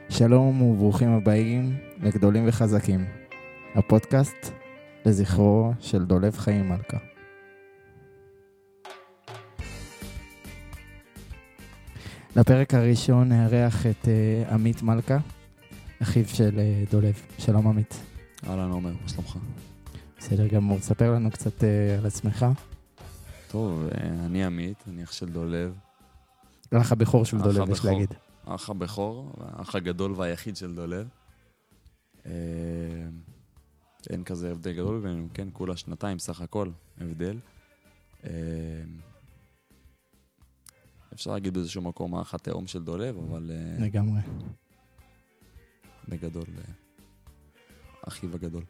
שלום וברוכים הבאים לגדולים וחזקים, הפודקאסט לזכרו של דולב חיים מלכה. לפרק הראשון נארח את עמית מלכה, אחיו של דולב. שלום עמית. אהלן עומר, מה שלומך? בסדר גמור, ספר לנו קצת על עצמך. טוב, אני עמית, אני אח של דולב. האח הבכור של דולב, יש להגיד. האח הבכור, האח הגדול והיחיד של דולב. אין כזה הבדל גדול בינינו, כן? כולה שנתיים סך הכל הבדל. אפשר להגיד באיזשהו מקום האח התאום של דולב, אבל... לגמרי. בגדול, אחיו הגדול.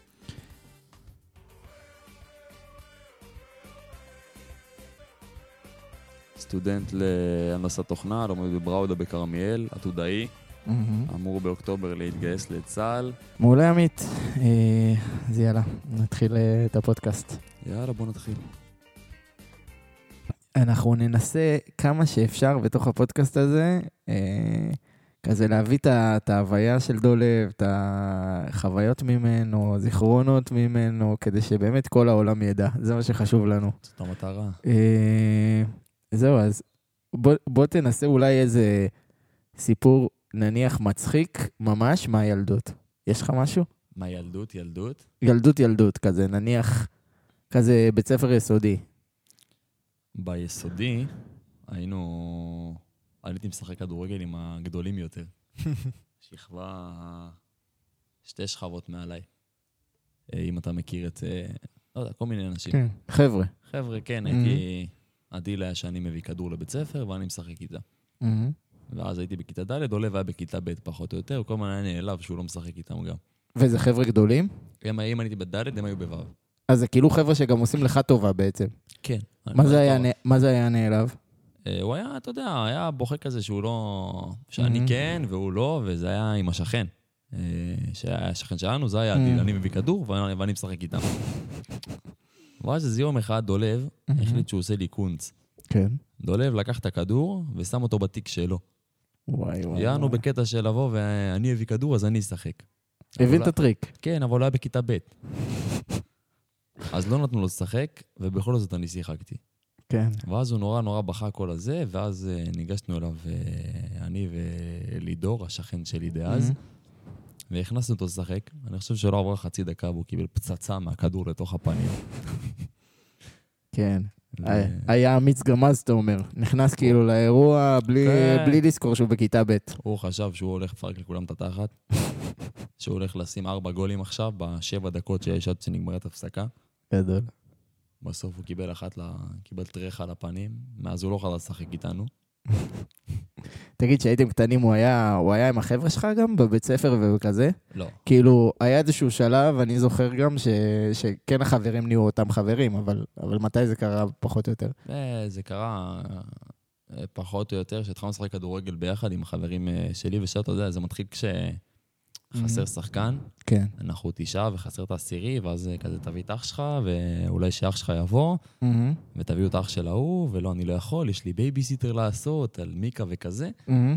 סטודנט להנדסת תוכנה, לומד בבראודה בכרמיאל, עתודאי, אמור באוקטובר להתגייס לצה"ל. מעולה עמית, אז יאללה, נתחיל את הפודקאסט. יאללה, בוא נתחיל. אנחנו ננסה כמה שאפשר בתוך הפודקאסט הזה, כזה להביא את ההוויה של דולב, את החוויות ממנו, זיכרונות ממנו, כדי שבאמת כל העולם ידע. זה מה שחשוב לנו. זאת המטרה. זהו, אז בוא תנסה אולי איזה סיפור נניח מצחיק ממש מהילדות. יש לך משהו? מה ילדות? ילדות? ילדות, כזה נניח, כזה בית ספר יסודי. ביסודי הייתי משחק כדורגל עם הגדולים יותר. שכבה, שתי שכבות מעליי. אם אתה מכיר את, לא יודע, כל מיני אנשים. כן, חבר'ה. חבר'ה, כן, הייתי... הדיל היה שאני מביא כדור לבית ספר, ואני משחק איתה. ואז הייתי בכיתה ד', דולב היה בכיתה ב' פחות או יותר, כל מיני היה נעלב שהוא לא משחק איתם גם. וזה חבר'ה גדולים? אם הייתי בד', הם היו בו'. אז זה כאילו חבר'ה שגם עושים לך טובה בעצם. כן. מה זה היה נעלב? הוא היה, אתה יודע, היה בוכה כזה שהוא לא... שאני כן והוא לא, וזה היה עם השכן. שהיה השכן שלנו, זה היה הדיל, אני מביא כדור ואני משחק איתם. ואז איזה יום אחד דולב החליט שהוא עושה לי קונץ. כן. דולב לקח את הכדור ושם אותו בתיק שלו. וואי. יענו בקטע של לבוא ואני הביא כדור אז אני אשחק. הבין את הטריק. כן, אבל הוא היה בכיתה ב'. אז לא נתנו לו לשחק, ובכל זאת אני שיחקתי. כן. ואז הוא נורא בכה כל הזה, ואז ניגשנו אליו אני ולידור, השכן שלי דאז, והכנסנו אותו לשחק. אני חושב שלא עברה חצי דקה, והוא קיבל פצצה מהכדור לתוך הפנים. כן. היה אמיץ גמז, אתה אומר. נכנס כאילו לאירוע בלי לזכור שהוא בכיתה ב'. הוא חשב שהוא הולך לפרק לכולם את התחת, שהוא הולך לשים 4 גולים עכשיו, ב7 דקות שיש עד שנגמרת הפסקה. גדול. בסוף הוא קיבל טרחה לפנים, מאז הוא לא חזר לשחק איתנו. תגיד, שהייתם קטנים, הוא היה עם החבר'ה שלך גם בבית ספר וכזה? לא. כאילו, היה איזשהו שלב, אני זוכר גם שכן החברים נהיו אותם חברים, אבל מתי זה קרה פחות או יותר? זה קרה פחות או יותר, שהתחלנו לשחק כדורגל ביחד עם החברים שלי ושאתה יודע, זה מתחיל כשחסר שחקן. כן. אנחנו 9 וחסר את העשירי, ואז כזה תביא את אח שלך, ואולי שאח שלך יבוא, ותביאו את האח של ההוא, ולא, אני לא יכול, יש לי בייביסיטר לעשות, על מיקה וכזה.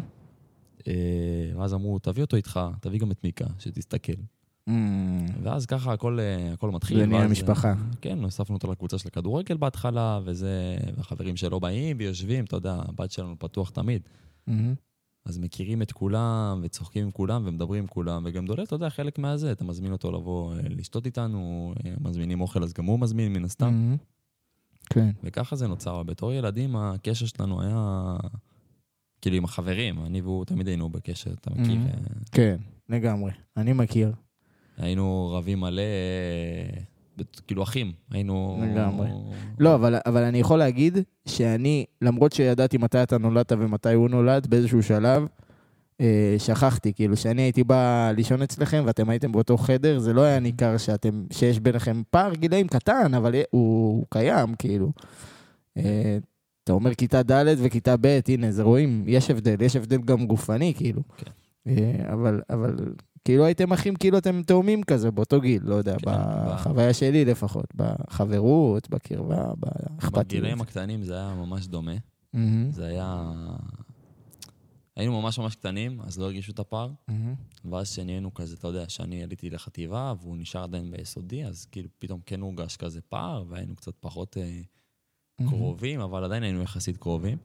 ואז אמרו, תביא אותו איתך, תביא גם את מיקה, שתסתכל. ואז ככה הכל מתחיל. זה נהיה משפחה. כן, הוספנו אותו לקבוצה של הכדורגל בהתחלה, והחברים שלו באים ויושבים, אתה יודע, הבת שלנו פתוח תמיד. אז מכירים את כולם, וצוחקים עם כולם, ומדברים עם כולם, וגם דולב, אתה יודע, חלק מהזה, אתה מזמין אותו לבוא לשתות איתנו, מזמינים אוכל, אז גם הוא מזמין מן הסתם. כן. וככה זה נוצר. בתור ילדים, הקשר שלנו היה, כאילו עם החברים, אני והוא תמיד היינו בקשר, אתה מכיר? כן, לגמרי, אני מכיר. היינו רבים מלא, כאילו אחים, היינו... לגמרי. לא, אבל אני יכול להגיד שאני, למרות שידעתי מתי אתה נולדת ומתי הוא נולד, באיזשהו שלב, שכחתי, כאילו, שאני הייתי בא לישון אצלכם ואתם הייתם באותו חדר, זה לא היה ניכר שיש ביניכם פער גילאים קטן, אבל הוא קיים, כאילו. אתה אומר כיתה ד' וכיתה ב', הנה, זה רואים, יש הבדל גם גופני, כאילו. אבל כאילו הייתם אחים, כאילו אתם תאומים כזה באותו גיל, לא יודע, בחוויה שלי לפחות, בחברות, בקרבה, באכפתיות. בגילאים הקטנים זה היה ממש דומה. זה היה... היינו ממש ממש קטנים, אז לא הרגישו את הפער. ואז שנהיינו כזה, אתה יודע, שאני עליתי לחטיבה, והוא נשאר עדיין ביסודי, אז כאילו פתאום כן הורגש כזה פער, והיינו קצת פחות קרובים, אבל עדיין היינו יחסית קרובים.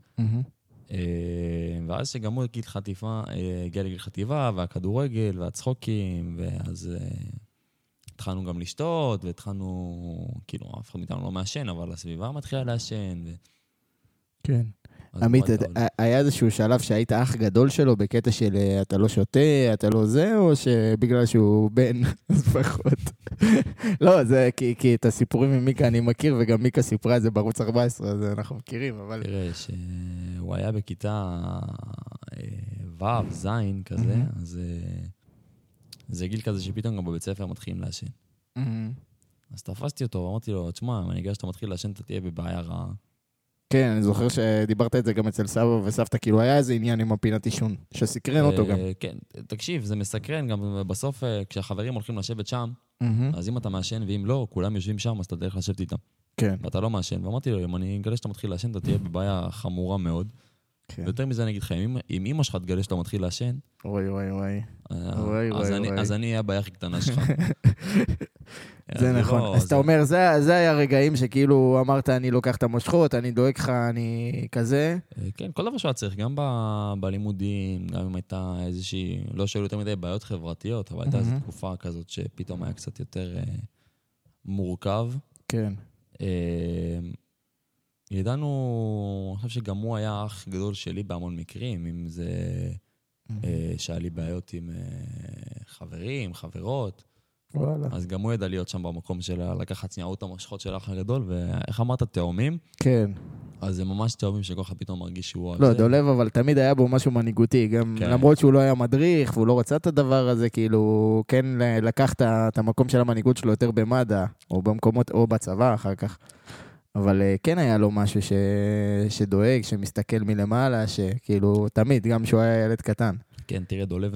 ואז שגם הוא הגיע לגיל חטיבה, והכדורגל, והצחוקים, ואז התחלנו גם לשתות, והתחלנו, כאילו, אף אחד מאיתנו לא מעשן, אבל הסביבה מתחילה לעשן. כן. עמית, היה איזשהו שלב שהיית אח גדול שלו בקטע של אתה לא שותה, אתה לא זה, או שבגלל שהוא בן, אז פחות? לא, זה כי את הסיפורים עם מיקה אני מכיר, וגם מיקה סיפרה את זה בערוץ 14, אז אנחנו מכירים, אבל... תראה, שהוא היה בכיתה ו', ז' כזה, אז זה גיל כזה שפתאום גם בבית ספר מתחילים לעשן. אז תפסתי אותו, ואמרתי לו, תשמע, אני אגע שאתה מתחיל לעשן, אתה תהיה בבעיה רעה. כן, אני זוכר שדיברת את זה גם אצל סבא וסבתא, כאילו היה איזה עניין עם הפינת עישון, שסקרן אותו גם. כן, תקשיב, זה מסקרן, גם בסוף כשהחברים הולכים לשבת שם, אז אם אתה מעשן ואם לא, כולם יושבים שם, אז אתה דרך לשבת איתם. כן. ואתה לא מעשן, ואמרתי לו, אם אני אגלה שאתה מתחיל לעשן, אתה תהיה בבעיה חמורה מאוד. ויותר מזה אני אגיד לך, אם אמא שלך תגלה שאתה מתחיל לעשן, אז אני אהיה הבעיה הכי קטנה שלך. זה נכון. אז אתה אומר, זה היה רגעים שכאילו אמרת, אני לוקח את המושכות, אני דואג לך, אני כזה. כן, כל דבר שהיה צריך, גם בלימודים, גם אם הייתה איזושהי, לא שאלו יותר מדי בעיות חברתיות, אבל הייתה איזו תקופה כזאת שפתאום היה קצת יותר מורכב. כן. ידענו, אני חושב שגם הוא היה אח גדול שלי בהמון מקרים, אם זה שהיה לי בעיות עם חברים, חברות. וואלה. אז גם הוא ידע להיות שם במקום שלה, לקחת שנייה את המושכות של האח הגדול, ואיך אמרת, תאומים? כן. אז זה ממש תאומים שכל אחד פתאום מרגיש שהוא... לא, דולב, אבל תמיד היה בו משהו מנהיגותי, גם למרות שהוא לא היה מדריך, והוא לא רצה את הדבר הזה, כאילו, כן לקח את המקום של המנהיגות שלו יותר במד"א, או במקומות, או בצבא אחר כך. אבל כן היה לו משהו שדואג, שמסתכל מלמעלה, שכאילו, תמיד, גם שהוא היה ילד קטן. כן, תראה, דולב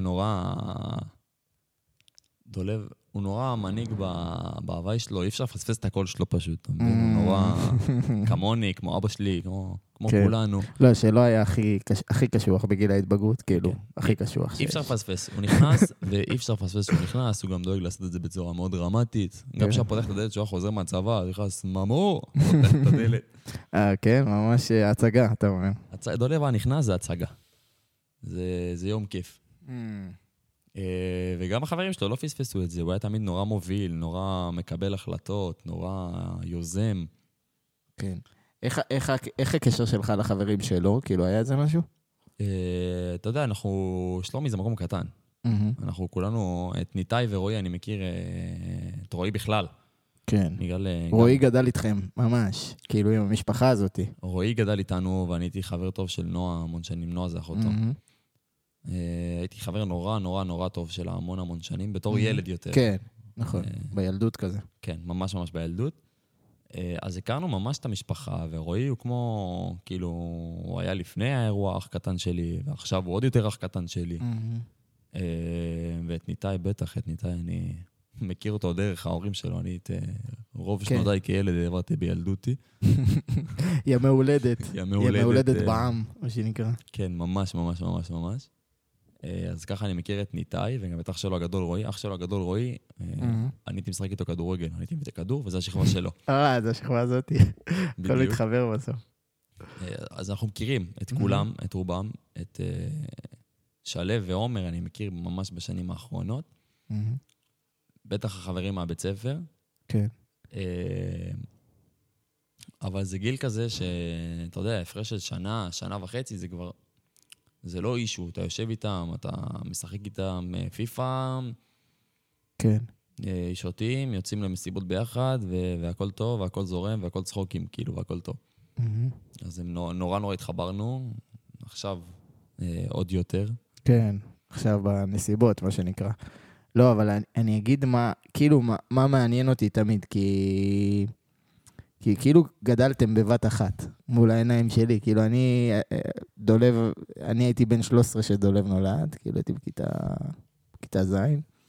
הוא נורא מנהיג בהוואי שלו, אי אפשר לפספס את הקול שלו פשוט. הוא נורא כמוני, כמו אבא שלי, כמו כולנו. לא, שלא היה הכי קשוח בגיל ההתבגרות, כאילו, הכי קשוח. אי אפשר לפספס, הוא נכנס, ואי אפשר לפספס שהוא נכנס, הוא גם דואג לעשות את זה בצורה מאוד דרמטית. גם כשהוא פותח את הדלת, שהוא חוזר מהצבא, הוא נכנס, ממו, פותח את הדלת. כן, ממש הצגה, אתה אומר. דולב הנכנס זה הצגה. זה יום כיף. וגם החברים שלו לא פספסו את זה, הוא היה תמיד נורא מוביל, נורא מקבל החלטות, נורא יוזם. כן. איך הקשר שלך לחברים שלו? כאילו, היה את זה משהו? אתה יודע, שלומי זה מקום קטן. אנחנו כולנו, את ניתאי ורועי, אני מכיר את רועי בכלל. כן. רועי גדל איתכם, ממש, כאילו עם המשפחה הזאת. רועי גדל איתנו, ואני הייתי חבר טוב של נועה, המון שנים, נועה זה אחותו. הייתי חבר נורא נורא נורא טוב של המון שנים, בתור ילד יותר. כן, נכון, בילדות כזה. כן, ממש ממש בילדות. אז הכרנו ממש את המשפחה, ורועי הוא כמו, כאילו, הוא היה לפני האירוע אח קטן שלי, ועכשיו הוא עוד יותר אח קטן שלי. ואת ניתאי, בטח, את ניתאי אני מכיר אותו דרך ההורים שלו, אני את רוב שנותיי כילד העברתי בילדותי. ימי הולדת. ימי הולדת בעם, מה שנקרא. כן, ממש ממש ממש ממש. אז ככה אני מכיר את ניתאי, וגם את אח שלו הגדול רועי. אח שלו הגדול רועי, אני הייתי משחק איתו כדורגל, אני הייתי מביא את הכדור, וזו השכבה שלו. זו השכבה הזאת. יכול להתחבר בסוף. אז אנחנו מכירים את כולם, את רובם, את שלב ועומר, אני מכיר ממש בשנים האחרונות. בטח החברים מהבית ספר. כן. אבל זה גיל כזה שאתה יודע, הפרש של שנה וחצי, זה כבר... זה לא אישו, אתה יושב איתם, אתה משחק איתם פיפה, כן. שותים, יוצאים למסיבות ביחד, והכל טוב, והכל זורם, והכל צחוקים, כאילו, והכל טוב. אז הם נורא נורא התחברנו, עכשיו עוד יותר. כן, עכשיו בנסיבות, מה שנקרא. לא, אבל אני אגיד מה, כאילו, מה מעניין אותי תמיד, כי כאילו גדלתם בבת אחת, מול העיניים שלי, כאילו אני הייתי בן 13 שדולב נולד, כאילו הייתי בכיתה ז',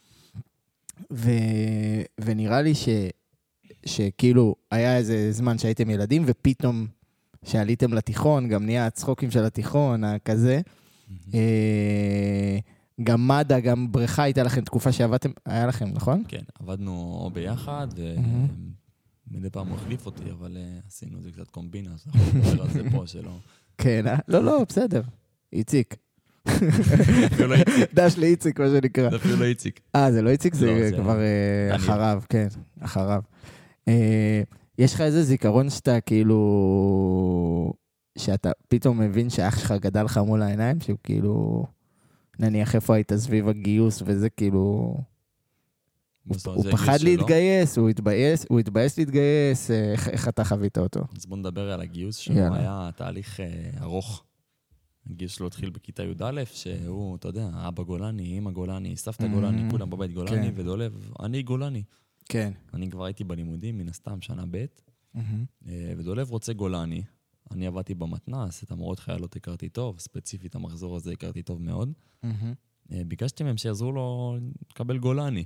ונראה לי שכאילו היה איזה זמן שהייתם ילדים, ופתאום שעליתם לתיכון, גם נהיה הצחוקים של התיכון, כזה, גם מד"א, גם בריכה הייתה לכם תקופה שעבדתם, היה לכם, נכון? כן, עבדנו ביחד, ומדי פעם הוא החליף אותי, אבל עשינו את זה קצת קומבינה, אז אנחנו נדבר על זה פה שלא. כן, לא, בסדר. איציק. אפילו לא איציק. דש לאיציק, מה שנקרא. זה אפילו לא איציק. זה לא איציק, זה כבר אחריו, כן, אחריו. יש לך איזה זיכרון שאתה כאילו, שאתה פתאום מבין שאח שלך גדל לך מול העיניים, שהוא כאילו, נניח איפה היית סביב הגיוס, וזה כאילו, הוא פחד להתגייס, הוא התבייס להתגייס, איך אתה חווית אותו? אז בוא נדבר על הגיוס שלו, היה תהליך ארוך. הגיוס שלו התחיל בכיתה י"א, שהוא, אתה יודע, אבא גולני, אמא גולני, סבתא גולני, כולם בבית גולני, ודולב, אני גולני. כן. אני כבר הייתי בלימודים, מן הסתם, שנה ב', ודולב רוצה גולני. אני עבדתי במתנ"ס, את המורות חיילות הכרתי טוב, ספציפית המחזור הזה הכרתי טוב מאוד. ביקשתי מהם שיעזרו לו לקבל גולני.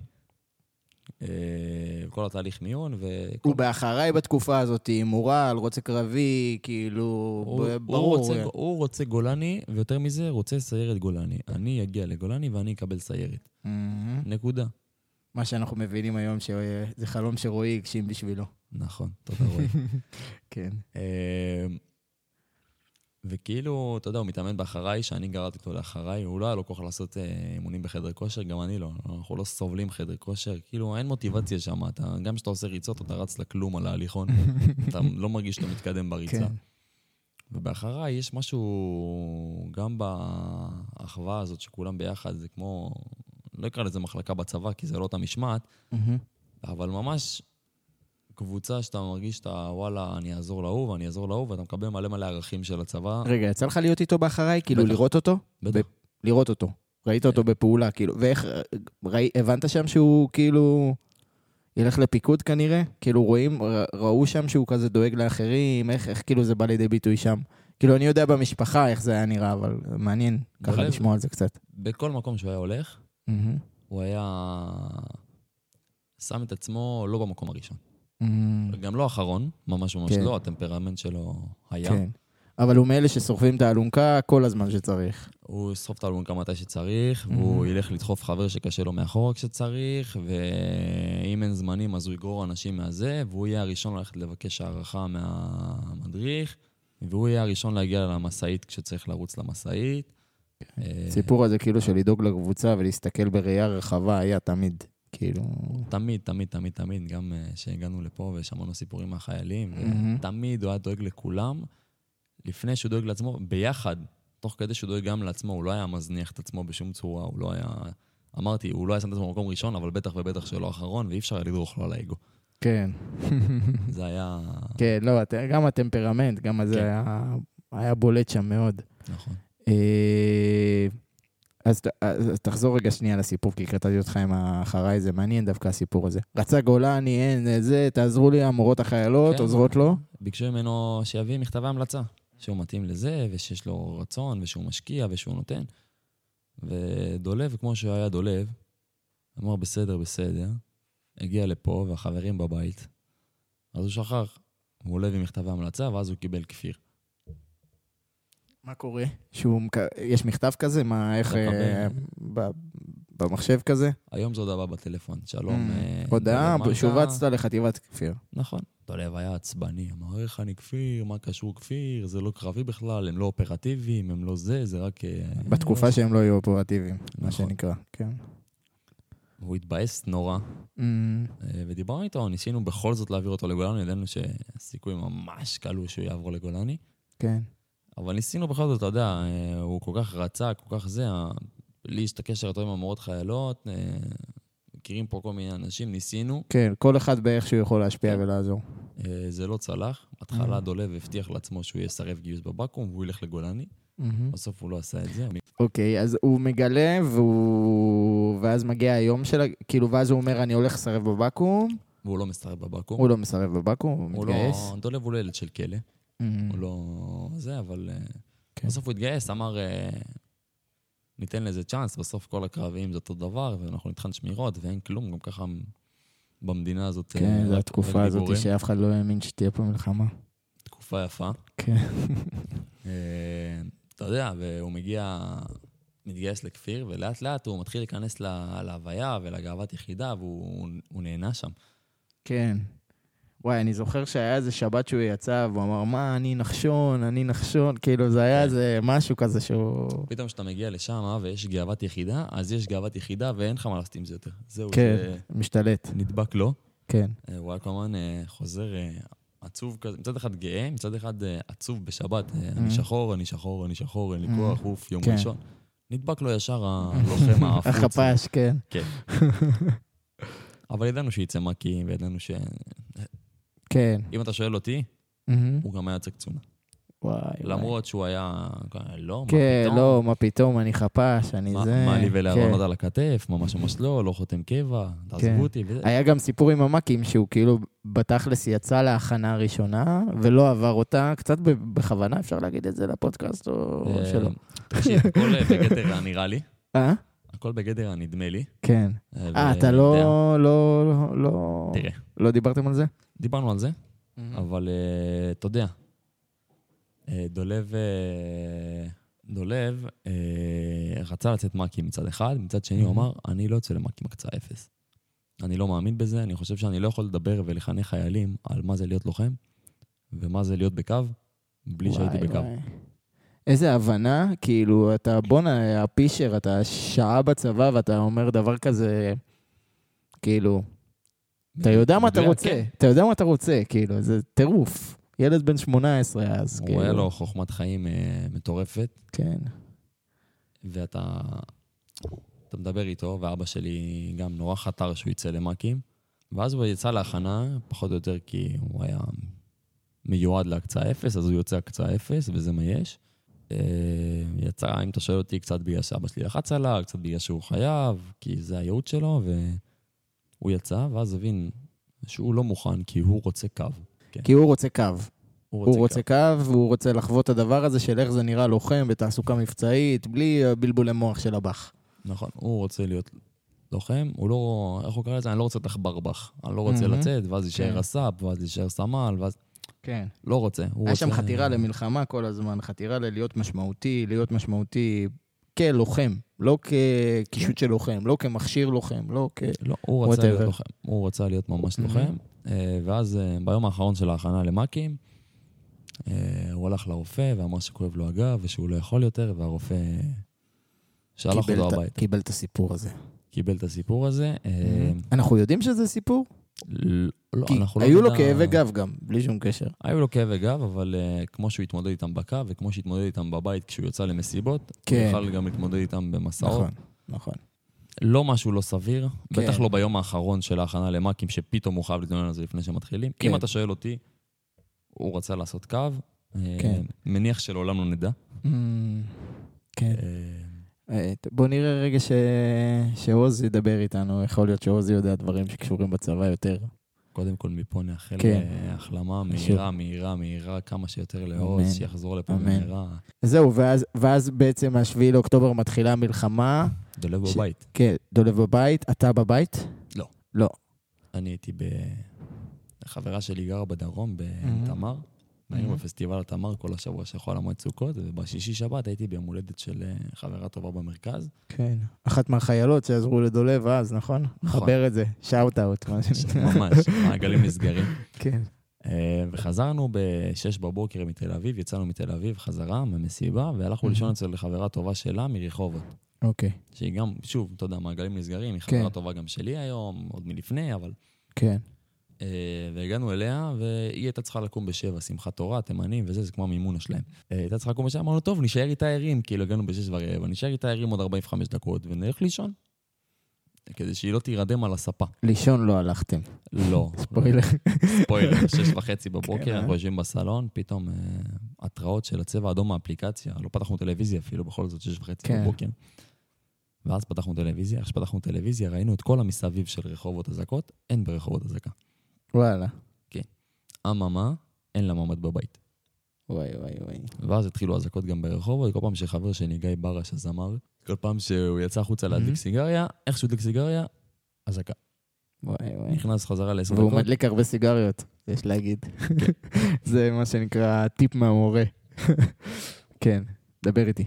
כל התהליך מיון הוא באחריי בתקופה הזאת, מורל, רוצה קרבי, כאילו, ברור. הוא רוצה גולני, ויותר מזה, רוצה סיירת גולני. אני אגיע לגולני ואני אקבל סיירת. נקודה. מה שאנחנו מבינים היום, שזה חלום שרועי הגשים בשבילו. נכון, תודה רועי. כן. וכאילו, אתה יודע, הוא מתאמן באחריי, שאני גררתי אותו לאחריי, הוא לא היה לו כוח לעשות אימונים בחדר כושר, גם אני לא, אנחנו לא סובלים חדר כושר, כאילו אין מוטיבציה שם, גם כשאתה עושה ריצות, אתה רץ לכלום על ההליכון, אתה לא מרגיש שאתה מתקדם בריצה. ובאחריי יש משהו, גם באחווה הזאת שכולם ביחד, זה כמו, לא אקרא לזה מחלקה בצבא, כי זה לא אותה משמעת, אבל ממש קבוצה שאתה מרגיש שאתה, וואלה, אני אעזור להוא ואני אעזור להוא, ואתה מקבל מלא ערכים של הצבא. רגע, יצא לך להיות איתו באחריי? כאילו לראות אותו? בטח. לראות אותו. ראית אותו בפעולה, כאילו. ואיך, הבנת שם שהוא כאילו ילך לפיקוד כנראה? כאילו ראו שם שהוא כזה דואג לאחרים, איך כאילו זה בא לידי ביטוי שם? כאילו אני יודע במשפחה איך זה היה נראה, אבל מעניין ככה לשמוע על זה קצת. בכל מקום שהוא היה הולך, הוא היה שם את עצמו לא במקום הראשון. גם לא אחרון, ממש לא, הטמפרמנט שלו היה. כן. אבל הוא מאלה ששורפים את האלונקה כל הזמן שצריך. הוא ישרוף את האלונקה מתי שצריך, והוא ילך לדחוף חבר שקשה לו מאחורה כשצריך, ואם אין זמנים אז הוא יגרור אנשים מהזה, והוא יהיה הראשון ללכת לבקש הערכה מהמדריך, והוא יהיה הראשון להגיע למסעית כשצריך לרוץ למסעית. סיפור הזה כאילו של לדאוג לקבוצה ולהסתכל בראייה רחבה היה תמיד. כאילו... תמיד, גם שהגענו לפה ושמענו סיפורים מהחיילים, תמיד הוא היה דואג לכולם, לפני שהוא דואג לעצמו, ביחד, תוך כדי שהוא דואג גם לעצמו, הוא לא היה מזניח את עצמו בשום צורה, הוא לא היה, אמרתי, הוא לא היה שם את עצמו במקום ראשון, אבל בטח ובטח שלא אחרון, ואי אפשר לדרוך לו על האגו. כן. זה היה... כן, לא, גם הטמפרמנט, גם הזה היה בולט שם מאוד. נכון. אז תחזור רגע שנייה לסיפור, כי קראתי אותך עם האחריי, זה מעניין דווקא הסיפור הזה. רצה גולני, אין, זה, תעזרו לי, המורות החיילות, עוזרות לו. ביקשו ממנו שיביא מכתבי המלצה, שהוא מתאים לזה, ושיש לו רצון, ושהוא משקיע, ושהוא נותן. ודולב, כמו שהוא היה דולב, אמר בסדר, הגיע לפה, והחברים בבית. אז הוא שכח, הוא עולה עם מכתבי המלצה, ואז הוא קיבל כפיר. מה קורה? יש מכתב כזה? מה, איך... במחשב כזה? היום זו הודעה בטלפון. שלום. הודעה, שובצת לחטיבת כפיר. נכון. דולב היה עצבני. אמר, איך אני כפיר? מה קשור כפיר? זה לא קרבי בכלל, הם לא אופרטיביים, הם לא זה רק... בתקופה שהם לא יהיו אופרטיביים, מה שנקרא. כן. הוא התבאס נורא. ודיברנו איתו, ניסינו בכל זאת להעביר אותו לגולני, ידענו שהסיכוי ממש קלו שהוא יעבור לגולני. כן. אבל ניסינו בכל זאת, אתה יודע, הוא כל כך רצה, כל כך זה, לי יש את הקשר יותר עם המורות חיילות, מכירים פה כל מיני אנשים, ניסינו. כן, כל אחד באיך שהוא יכול להשפיע ולעזור. זה לא צלח. התחלה דולב הבטיח לעצמו שהוא יסרב גיוס בבקו"ם, והוא ילך לגולני. בסוף הוא לא עשה את זה. אוקיי, אז הוא מגלה, ואז מגיע היום של... כאילו, ואז הוא אומר, אני הולך לסרב בבקו"ם. והוא לא מסרב בבקו"ם. הוא לא מסרב בבקו"ם, הוא מתגייס. דולב הוא לא ילד של כלא. הוא לא זה, אבל בסוף הוא התגייס, אמר, ניתן לזה צ'אנס, בסוף כל הקרבים זה אותו דבר, ואנחנו נתחן שמירות, ואין כלום, גם ככה במדינה הזאת. כן, זו התקופה הזאת שאף אחד לא האמין שתהיה פה מלחמה. תקופה יפה. כן. אתה יודע, והוא מתגייס לכפיר, ולאט לאט הוא מתחיל להיכנס להוויה ולגאוות יחידה, והוא נהנה שם. כן. וואי, אני זוכר שהיה איזה שבת שהוא יצא, והוא אמר, מה, אני נחשון, כאילו זה היה איזה משהו כזה שהוא... פתאום כשאתה מגיע לשם, ויש גאוות יחידה, אז יש גאוות יחידה, ואין לך מה לעשות עם זה יותר. זהו, כן, משתלט. נדבק לו. כן. הוא היה כמובן חוזר עצוב כזה, מצד אחד גאה, מצד אחד עצוב בשבת. אני שחור, אין לי כוח, אוף, יום ראשון. נדבק לו ישר הלוחם האפוץ. החפש, כן. כן. אבל ידענו שיצא מקים, וידענו ש... כן. אם אתה שואל אותי, הוא גם היה יוצא קצונה. וואי. למרות שהוא היה... לא, כן, לא, מה פתאום, אני חפש, אני זה... מה לי ולהרונות על הכתף, ממש לא חותם קבע, תעזבו אותי. היה גם סיפור עם המקים, שהוא כאילו בתכלס יצא להכנה הראשונה, ולא עבר אותה, קצת בכוונה, אפשר להגיד את זה לפודקאסט או שלא? תקשיב, הכל בגדר נראה לי. אה? הכל בגדר נדמה לי. כן. אתה לא דיברתם על זה? דיברנו על זה, אבל אתה יודע, דולב רצה לצאת מקים מצד אחד, מצד שני הוא אמר, אני לא יוצא למקים הקצה 0. אני לא מאמין בזה, אני חושב שאני לא יכול לדבר ולחנך חיילים על מה זה להיות לוחם, ומה זה להיות בקו, בלי שהייתי בקו. איזה הבנה, כאילו, אתה בונה, הפישר, אתה שעה בצבא ואתה אומר דבר כזה, כאילו, אתה יודע מה אתה רוצה, אתה יודע מה אתה רוצה, כאילו, זה טירוף. ילד בן 18 אז, כאילו. הוא היה לו חוכמת חיים מטורפת. כן. ואתה מדבר איתו, ואבא שלי גם נורא חתר שהוא יצא למקים, ואז הוא יצא להכנה, פחות או יותר כי הוא היה מיועד להקצה 0, אז הוא יוצא הקצה 0, וזה מה יש. יצא, אם אתה שואל אותי, קצת בגלל שאבא שלי לחץ עליו, קצת בגלל שהוא חייב, כי זה הייעוד שלו, והוא יצא, ואז הבין שהוא לא מוכן, כי הוא רוצה קו. כן. כי הוא רוצה קו. הוא רוצה קו, והוא רוצה לחוות את הדבר הזה של איך זה נראה לוחם בתעסוקה מבצעית, בלי בלבולי מוח של הבח. נכון, הוא רוצה להיות לוחם, הוא לא, איך הוא קרא לזה? אני לא רוצה לחבר בח. אני לא רוצה לצאת, ואז יישאר הסאפ, ואז יישאר סמל, ואז... כן. לא רוצה. היה שם חתירה למלחמה כל הזמן, חתירה להיות משמעותי כלוחם, לא כקישוט של לוחם, לא כמכשיר לוחם, לא כ... לא, הוא רצה להיות לוחם. הוא רצה להיות ממש לוחם, ואז ביום האחרון של ההכנה למקים, הוא הלך לרופא ואמר שכואב לו הגב ושהוא לא יכול יותר, והרופא שלח אותו הביתה. קיבל את הסיפור הזה. קיבל את הסיפור הזה. אנחנו יודעים שזה סיפור? לא, אנחנו לא... היו לו כאבי גב גם, בלי שום קשר. היו לו כאבי גב, אבל כמו שהוא התמודד איתם בקו, וכמו שהתמודד איתם בבית כשהוא יוצא למסיבות, הוא יוכל גם להתמודד איתם במסעות. נכון. לא משהו לא סביר, בטח לא ביום האחרון של ההכנה למקים, שפתאום הוא חייב להתלונן על זה לפני שמתחילים. אם אתה שואל אותי, הוא רצה לעשות קו, מניח שלעולם לא נדע. כן. בוא נראה רגע שעוז ידבר איתנו, יכול להיות שעוז יודע דברים שקשורים בצבא יותר. קודם כל מפה נאחל החלמה מהירה, כמה שיותר לעוז, שיחזור לפה מהירה. זהו, ואז בעצם ה7 לאוקטובר מתחילה המלחמה. דולב בבית. כן, דולב בבית. אתה בבית? לא. לא. אני הייתי בחברה שלי גרה בדרום, בתמר. היינו בפסטיבל התמר כל השבוע של חול המועד סוכות, ובשישי שבת הייתי ביום הולדת של חברה טובה במרכז. כן. אחת מהחיילות שעזרו לדולב אז, נכון? חבר את זה. שאוט אאוט. ממש, מעגלים נסגרים. כן. וחזרנו ב-6 בבוקר מתל אביב, יצאנו מתל אביב חזרה ממסיבה, והלכנו לישון אצל חברה טובה שלה מרחובות. אוקיי. שהיא גם, שוב, אתה יודע, מעגלים נסגרים, היא חברה טובה גם שלי היום, עוד מלפני, אבל... כן. והגענו אליה, והיא הייתה צריכה לקום ב7, שמחת תורה, תימנים וזה, זה כמו המימונה שלהם. הייתה צריכה לקום ב7, אמרנו, טוב, נשאר איתה ערים, כאילו הגענו ב6:15, נשאר איתה ערים עוד 45 דקות, ונלך לישון. כדי שהיא לא תירדם על הספה. לישון לא הלכתם. לא. ספוילר. ספוילר, 6:30 בבוקר, אנחנו יושבים בסלון, פתאום התראות של הצבע האדום מהאפליקציה, לא פתחנו טלוויזיה אפילו, בכל זאת 6:30 בבוקר. ואז פתחנו טלוויזיה, אחרי שפתחנו טלוויזיה, ראינו את כל המסביב של רחובות הזקות, אין ברחובות הזקה. וואלה. כן. אממה, אין לה מעמד בבית. וואי. ואז התחילו הזקות גם ברחובות, כל פעם שחבר שלי, גיא ברש, הזמר, כל פעם שהוא יצא החוצה להדליק סיגריה, איך שהוא הדליק סיגריה, הזקה. וואי. נכנס חזרה ל10 דקות. והוא מדליק הרבה סיגריות, יש להגיד. זה מה שנקרא טיפ מהמורה. כן. דבר איתי.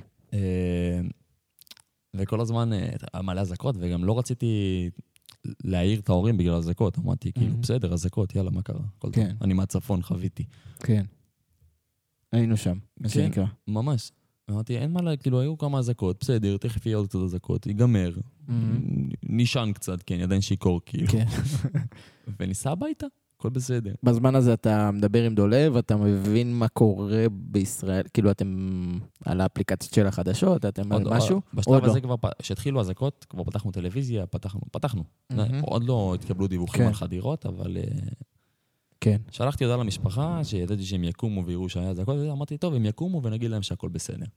וכל הזמן מלא הזקות, וגם לא רציתי להעיר את ההורים בגלל הזקות. אמרתי, כאילו, בסדר, הזקות, יאללה, מה קרה? כן. אני מהצפון, חוויתי. כן. היינו שם, מה שנקרא. ממש. אמרתי, אין מה לה, כאילו, היו כמה הזקות, בסדר, תכף יהיה עוד קצת הזקות, ייגמר. נשען קצת, כן, עדיין שיקור, כאילו. כן. וניסה הביתה, הכל בסדר. בזמן הזה אתה מדבר עם דולב, אתה מבין מה קורה בישראל, כאילו אתם על האפליקציות של החדשות, אתם על משהו? בשלב הזה כבר, כשהתחילו הזקות, כבר פתחנו טלוויזיה, פתחנו. עוד לא התקבלו דיווחים על חדירות, אבל... כן. שלחתי הודעה למשפחה, שידעתי שהם יקומו ויראו שהיה הזקות, ואמרתי, טוב, הם יקומו ונגיד להם שהכל בסדר.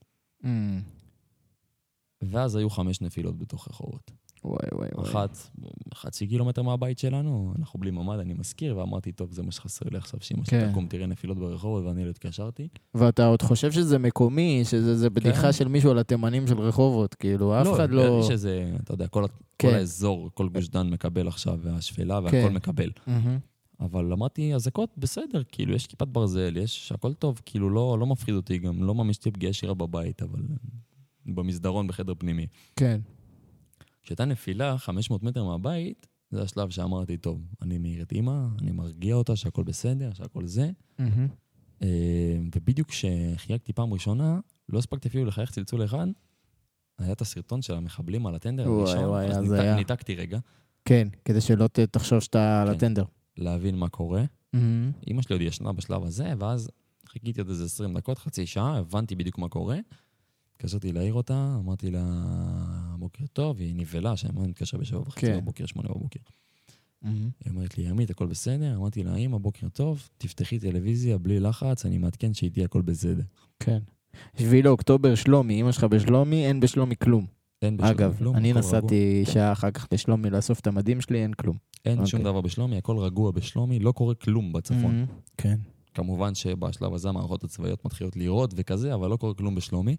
ואז היו 5 נפילות בתוך רחובות. וואי. אחת, 0.5 קילומטר מהבית שלנו, אנחנו בלי ממ"ד, אני מזכיר, ואמרתי, טוב, זה מה שחסר לי עכשיו, שאמא שלי תקום, תראה נפילות ברחובות, ואני לא התקשרתי. ואתה עוד חושב שזה מקומי, שזה בדיחה של מישהו על התימנים של רחובות, כאילו, אף אחד לא... לא, שזה, אתה יודע, כל האזור, כל גוש דן מקבל עכשיו, והשפלה, והכל מקבל. אבל אמרתי, הזקות בסדר, כאילו, יש כיפת ברזל, יש הכל טוב, כאילו, לא מפחיד אותי, גם לא ממש תהיה פגיעה ישירה בבית, אבל במסדרון בחדר פנימי. כן. כשהייתה נפילה 500 מטר מהבית, זה השלב שאמרתי, טוב, אני מעיר את אמא, אני מרגיע אותה שהכל בסדר, שהכל זה. ובדיוק כשחייגתי פעם ראשונה, לא הספקתי אפילו לחייך צלצול אחד, היה את הסרטון של המחבלים על הטנדר הראשון, אז ניתקתי רגע. כן, כדי שלא תחשוב שאתה על הטנדר. להבין מה קורה. אמא שלי עוד ישנה בשלב הזה, ואז חיכיתי עוד איזה 20 דקות, חצי שעה, הבנתי בדיוק מה קורה. התקשרתי להעיר אותה, אמרתי לה, בוקר טוב, היא נבלה, שאני מתקשר ב7:30 בבוקר, 8 בבוקר. היא אומרת לי, ימית, הכל בסדר? אמרתי לה, אמא, בוקר טוב, תפתחי טלוויזיה בלי לחץ, אני מעדכן שאיתי הכל בסדר. כן. 7 לאוקטובר, שלומי, אמא שלך בשלומי, אין בשלומי כלום. אין בשלומי אגב, כלום. אני נסעתי שעה אחר כך לשלומי לאסוף את המדים שלי, אין כלום. אין שום דבר בשלומי, הכל רגוע בשלומי, לא קורה כלום בצפון. כן. כמובן שבשלב הזה המערכות הצבאיות מתחילות לירות וכזה, אבל לא קורה כלום בשלומי.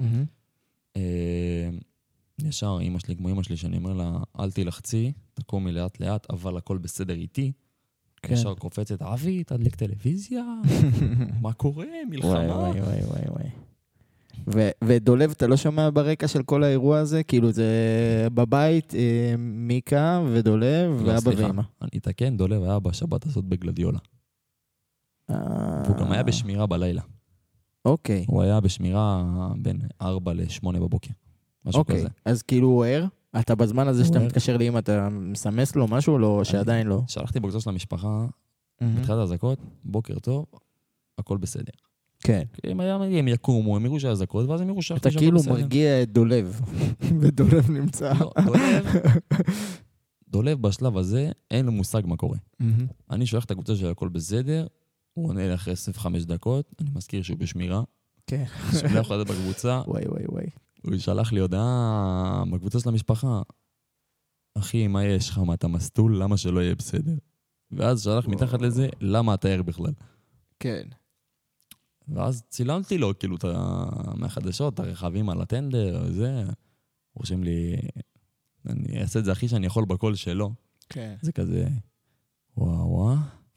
ישר אמא שלי, כמו אמא שלי, שאני אומר לה, אל תלחצי, תקומי לאט לאט, אבל הכל בסדר איתי. ישר קופצת, אבי, תדליק טלוויזיה, מה קורה? מלחמה. וואי. ודולב, אתה לא שומע ברקע של כל האירוע הזה? כאילו זה בבית, מיקה ודולב ואבא ואמא. אני אתקן, דולב היה בשבת הזאת בגלדיולה. והוא גם היה בשמירה בלילה. אוקיי. הוא היה בשמירה בין 4 ל-8 בבוקר. משהו כזה. אז כאילו הוא ער? אתה בזמן הזה שאתה מתקשר לאמא, אתה מסמס לו משהו או שעדיין לא? שלחתי בקבוצה של המשפחה, בתחילת הזקות, בוקר טוב, הכל בסדר. כן. הם יקומו, הם יראו שהזקות, ואז הם יראו שהכל בסדר. אתה כאילו מרגיע את דולב, ודולב נמצא. לא, דולב בשלב הזה, אין לו מושג מה קורה. אני שולח את הקבוצה של הכל בסדר, הוא עונה לי אחרי 25 דקות, אני מזכיר שהוא בשמירה. כן. שולח לו את זה בקבוצה. וואי. הוא שלח לי הודעה בקבוצה של המשפחה. אחי, מה יש לך? מה אתה מסטול? למה שלא יהיה בסדר? ואז שלח מתחת לזה, למה אתה ער בכלל? כן. ואז צילמתי לו, כאילו, מהחדשות, הרכבים על הטנדר, וזה. הוא רושם לי, אני אעשה את זה הכי שאני יכול בקול שלו. כן. זה כזה, וואו.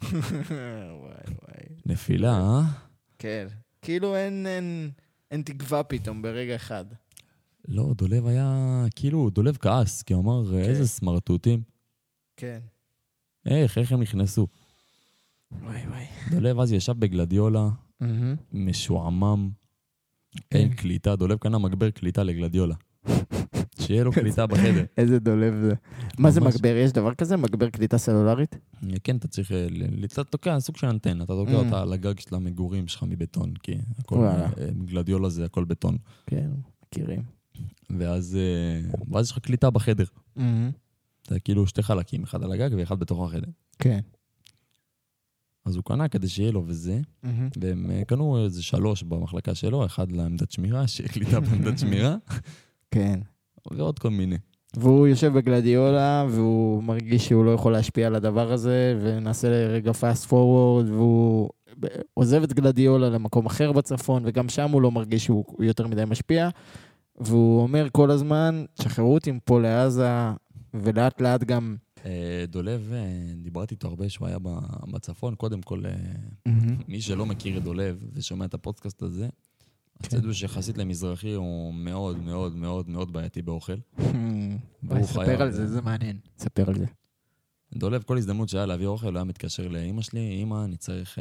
וואי. נפילה, אה? כן. כאילו אין תקווה פתאום ברגע אחד. לא, דולב היה, כאילו, דולב כעס, כי הוא אמר, איזה סמרטוטים. כן. איך הם נכנסו? וואי. דולב אז ישב בגלדיולה, משועמם, אין קליטה, דולב קנה מגבר קליטה לגלדיולה. שיהיה לו קליטה בחדר. איזה דולב זה. מה זה מגבר? יש דבר כזה? מגבר קליטה סלולרית? כן, אתה צריך, אתה תוקע סוג של אנטנה, אתה תוקע אותה על הגג של המגורים שלך מבטון, כי גלדיולה זה הכל בטון. כן, מכירים. ואז יש לך קליטה בחדר. זה כאילו 2 חלקים, אחד על הגג ואחד בתוך החדר. כן. אז הוא קנה כדי שיהיה לו וזה, והם קנו איזה 3 במחלקה שלו, אחד לעמדת שמירה, שהקליטה בעמדת שמירה. כן. ועוד כל מיני. והוא יושב בגלדיולה, והוא מרגיש שהוא לא יכול להשפיע על הדבר הזה, ונעשה רגע fast forward, והוא עוזב את גלדיולה למקום אחר בצפון, וגם שם הוא לא מרגיש שהוא יותר מדי משפיע, והוא אומר כל הזמן, שחררו אותי מפה לעזה, ולאט לאט גם... דולב, דיברתי איתו הרבה שהוא היה בצפון, קודם כל, מי שלא מכיר את דולב ושומע את הפודקאסט הזה, אז תדעו שיחסית למזרחי הוא מאוד מאוד מאוד מאוד בעייתי באוכל. בואי, ספר על זה, זה מעניין. ספר על זה. דולב, כל הזדמנות שהיה להביא אוכל, הוא היה מתקשר לאמא שלי, אמא, אני צריך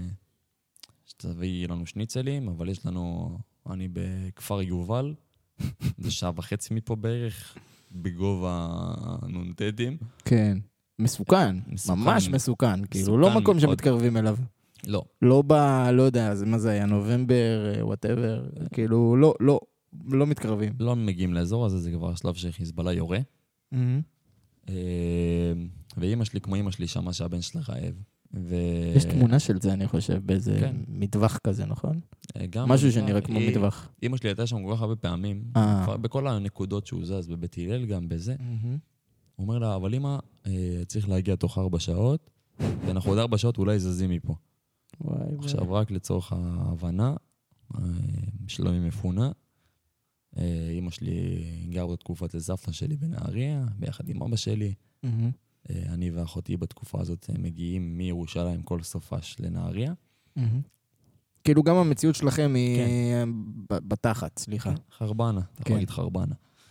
שתביא לנו שניצלים, אבל יש לנו, אני בכפר יובל, זה 1.5 שעה מפה בערך, בגובה נונטדים. כן. מסוכן, ממש מסוכן, כאילו לא מקום שמתקרבים אליו. לא. לא לא יודע, מה זה היה, נובמבר, whatever, כאילו לא מתקרבים. לא מגיעים לאזור הזה, זה כבר השלב שחיזבאללה יורה. ואמא שלי, כמו אמא שלי, שמעה שהבן שלה רעב. יש תמונה של זה, אני חושב, באיזה מטווח כזה, נכון? משהו שנראה כמו מטווח. אמא שלי הייתה שם כל כך הרבה פעמים, בכל הנקודות שהוא זז, בבית הלל גם בזה. הוא אומר לה, אבל אמא, צריך להגיע תוך 4 שעות, ואנחנו עוד 4 שעות אולי זזים מפה. עכשיו רק לצורך ההבנה, שלומי מפונה, אמא שלי גר בתקופת לסבתא שלי בנהריה, ביחד עם אבא שלי. אני ואחותי בתקופה הזאת מגיעים מירושלים כל סופש לנהריה. כאילו גם המציאות שלכם היא בתחת, סליחה. חרבנה, אתה יכול להגיד חרבנה.